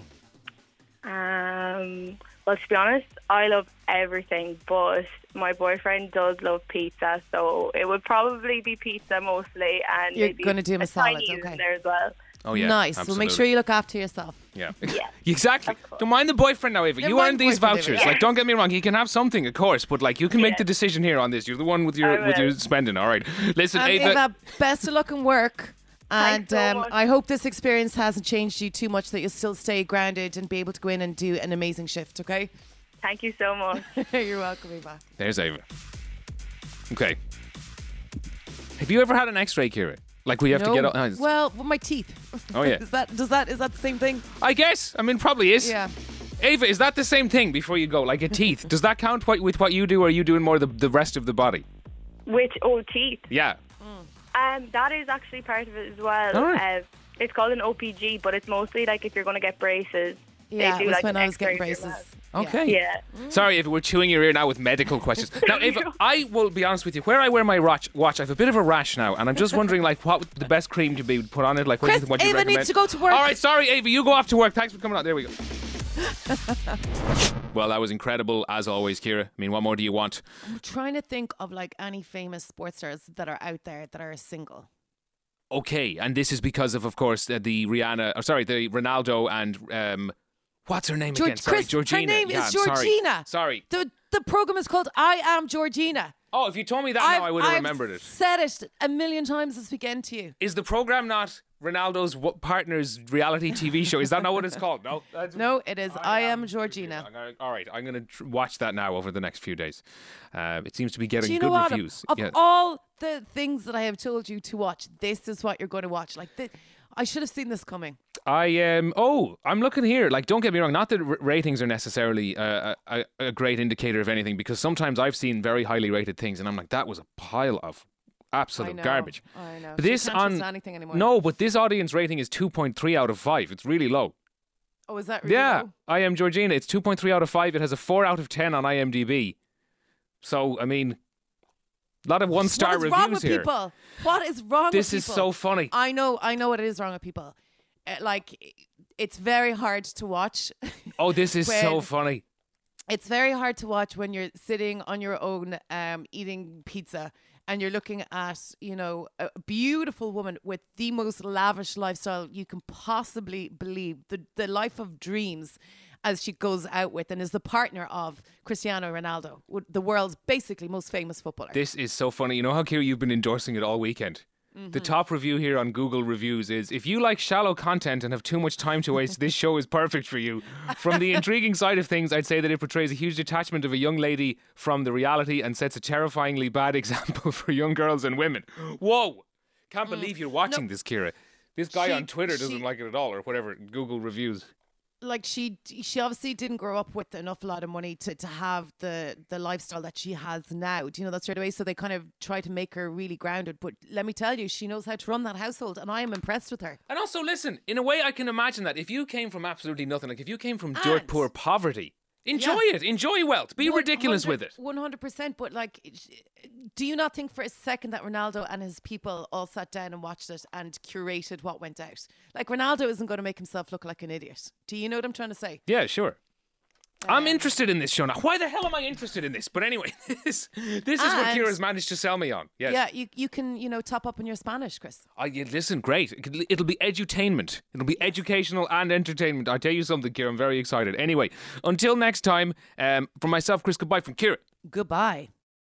[SPEAKER 9] Um, well, to be honest, I love everything, but my boyfriend does love pizza, so it would probably be pizza mostly, and
[SPEAKER 4] You're
[SPEAKER 9] maybe
[SPEAKER 4] gonna do him a salad,
[SPEAKER 9] Chinese
[SPEAKER 4] okay.
[SPEAKER 9] in there as well.
[SPEAKER 3] Oh, yeah.
[SPEAKER 4] Nice.
[SPEAKER 3] Absolutely.
[SPEAKER 4] Well, make sure you look after yourself.
[SPEAKER 3] Yeah.
[SPEAKER 9] Yeah.
[SPEAKER 3] Exactly. Don't mind the boyfriend now, Ava.
[SPEAKER 4] Never
[SPEAKER 3] you
[SPEAKER 4] mind
[SPEAKER 3] earned these
[SPEAKER 4] boyfriend,
[SPEAKER 3] vouchers.
[SPEAKER 4] Ava.
[SPEAKER 3] Like, don't get me wrong. He can have something, of course, but like, you can make
[SPEAKER 9] Yeah.
[SPEAKER 3] the decision here on this. You're the one with your
[SPEAKER 9] I
[SPEAKER 3] with your
[SPEAKER 9] will.
[SPEAKER 3] spending. All right. Listen,
[SPEAKER 4] Um,
[SPEAKER 3] Ava.
[SPEAKER 4] Ava, best of luck in work. And
[SPEAKER 9] Thanks so
[SPEAKER 4] um,
[SPEAKER 9] much.
[SPEAKER 4] I hope this experience hasn't changed you too much, that you'll still stay grounded and be able to go in and do an amazing shift, okay?
[SPEAKER 9] Thank you so much.
[SPEAKER 4] You're welcome, Eva.
[SPEAKER 3] There's Ava. Okay. Have you ever had an X-ray, Kira? Like we have
[SPEAKER 4] no,
[SPEAKER 3] to get. Oh,
[SPEAKER 4] well, with my teeth.
[SPEAKER 3] Oh, yeah.
[SPEAKER 4] is that does that is that the same thing?
[SPEAKER 3] I guess. I mean, probably is.
[SPEAKER 4] Yeah.
[SPEAKER 3] Ava, is that the same thing before you go? Like a teeth? Does that count what, with what you do, or are you doing more the the rest of the body?
[SPEAKER 9] Which old teeth?
[SPEAKER 3] Yeah.
[SPEAKER 9] Um, that is actually part of it as well.
[SPEAKER 3] All right.
[SPEAKER 9] Uh, it's called an O P G, but it's mostly like if you're going to get braces.
[SPEAKER 4] Yeah,
[SPEAKER 9] they
[SPEAKER 4] it
[SPEAKER 9] do
[SPEAKER 4] was
[SPEAKER 9] like
[SPEAKER 4] when
[SPEAKER 9] an
[SPEAKER 4] I was getting
[SPEAKER 9] X-ray as
[SPEAKER 4] braces.
[SPEAKER 9] well.
[SPEAKER 3] Okay.
[SPEAKER 9] Yeah.
[SPEAKER 3] Sorry, Ava, we're chewing your ear now with medical questions. Now, Ava, I will be honest with you. Where I wear my watch, watch, I have a bit of a rash now, and I'm just wondering, like, what would the best cream to be put on it? Like, what do you
[SPEAKER 4] Chris,
[SPEAKER 3] think? What do you
[SPEAKER 4] Ava
[SPEAKER 3] recommend?
[SPEAKER 4] needs to go to work.
[SPEAKER 3] All right, sorry, Ava, you go off to work. Thanks for coming out. There we go. Well, that was incredible as always, Kira. I mean, what more do you want?
[SPEAKER 4] I'm trying to think of like any famous sports stars that are out there that are single.
[SPEAKER 3] Okay, and this is because of, of course, uh, the Rihanna, or sorry, the Ronaldo and um, what's her name
[SPEAKER 4] George,
[SPEAKER 3] again? Sorry,
[SPEAKER 4] Chris,
[SPEAKER 3] Georgina.
[SPEAKER 4] her name
[SPEAKER 3] Yeah,
[SPEAKER 4] is
[SPEAKER 3] I'm sorry.
[SPEAKER 4] Georgina.
[SPEAKER 3] Sorry.
[SPEAKER 4] The the program is called I Am Georgina.
[SPEAKER 3] Oh, if you told me that
[SPEAKER 4] I've,
[SPEAKER 3] now, I would have
[SPEAKER 4] I've
[SPEAKER 3] remembered it.
[SPEAKER 4] said it a million times this weekend to you.
[SPEAKER 3] Is the program not Ronaldo's w- partner's reality T V show? Is that not what it's called? No. That's-
[SPEAKER 4] No, it is I, Am Georgina.
[SPEAKER 3] I'm gonna- all right, I'm going to tr- watch that now over the next few days. Uh, it seems to be getting
[SPEAKER 4] Do you
[SPEAKER 3] good
[SPEAKER 4] know what?
[SPEAKER 3] reviews.
[SPEAKER 4] Of
[SPEAKER 3] Yeah.
[SPEAKER 4] all the things that I have told you to watch, this is what you're going to watch. Like, the, I should have seen this coming.
[SPEAKER 3] I um oh I'm looking here. Like, don't get me wrong. Not that r- ratings are necessarily uh, a, a great indicator of anything, because sometimes I've seen very highly rated things, and I'm like, that was a pile of absolute
[SPEAKER 4] I know,
[SPEAKER 3] garbage.
[SPEAKER 4] I know.
[SPEAKER 3] But
[SPEAKER 4] So you
[SPEAKER 3] this
[SPEAKER 4] can't
[SPEAKER 3] on
[SPEAKER 4] trust anything anymore.
[SPEAKER 3] no, but this audience rating is two point three out of five. It's really low.
[SPEAKER 4] Oh, is that really
[SPEAKER 3] Yeah,
[SPEAKER 4] low?
[SPEAKER 3] I Am Georgina. It's two point three out of five. It has a four out of ten on IMDb. So I mean, a lot of one star
[SPEAKER 4] What is
[SPEAKER 3] reviews
[SPEAKER 4] wrong with
[SPEAKER 3] here.
[SPEAKER 4] people? What is wrong
[SPEAKER 3] This
[SPEAKER 4] with
[SPEAKER 3] is
[SPEAKER 4] people?
[SPEAKER 3] so funny.
[SPEAKER 4] I know, I know what it is wrong with people. Uh, like, it's very hard to watch.
[SPEAKER 3] Oh, this is so
[SPEAKER 4] when-
[SPEAKER 3] funny.
[SPEAKER 4] It's very hard to watch when you're sitting on your own, um, eating pizza, and you're looking at, you know, a beautiful woman with the most lavish lifestyle you can possibly believe, the the life of dreams, as she goes out with and is the partner of Cristiano Ronaldo, the world's basically most famous footballer.
[SPEAKER 3] This is so funny. You know how, Kira, you've been endorsing it all weekend? The top review here on Google Reviews is, if you like shallow content and have too much time to waste, this show is perfect for you. From the intriguing side of things, I'd say that it portrays a huge detachment of a young lady from the reality and sets a terrifyingly bad example for young girls and women. Whoa! Can't believe you're watching this, Kira. This guy
[SPEAKER 4] She-
[SPEAKER 3] on Twitter doesn't
[SPEAKER 4] she-
[SPEAKER 3] like it at all, or whatever, Google Reviews.
[SPEAKER 4] Like, she she obviously didn't grow up with enough lot of money to, to have the, the lifestyle that she has now. Do you know that straight away? So they kind of try to make her really grounded. But let me tell you, she knows how to run that household, and I am impressed with her.
[SPEAKER 3] And also, listen, in a way, I can imagine that if you came from absolutely nothing, like if you came from dirt
[SPEAKER 4] And-
[SPEAKER 3] poor poverty, enjoy
[SPEAKER 4] Yeah.
[SPEAKER 3] it, enjoy wealth, be ridiculous with it.
[SPEAKER 4] one hundred percent. But like, do you not think for a second that Ronaldo and his people all sat down and watched it and curated what went out? Like, Ronaldo isn't going to make himself look like an idiot. Do you know what I'm trying to say?
[SPEAKER 3] Yeah, sure. I'm interested in this show now. Why the hell am I interested in this? But anyway, this this is what
[SPEAKER 4] And-
[SPEAKER 3] Kira's managed to sell me on. Yes.
[SPEAKER 4] Yeah, you you can, you know, top up on your Spanish, Chris.
[SPEAKER 3] Oh, yeah, listen, great. It could- It'll be edutainment. It'll be educational and entertainment. I tell you something, Kira, I'm very excited. Anyway, until next time, um, from myself, Chris, goodbye from Kira.
[SPEAKER 4] Goodbye.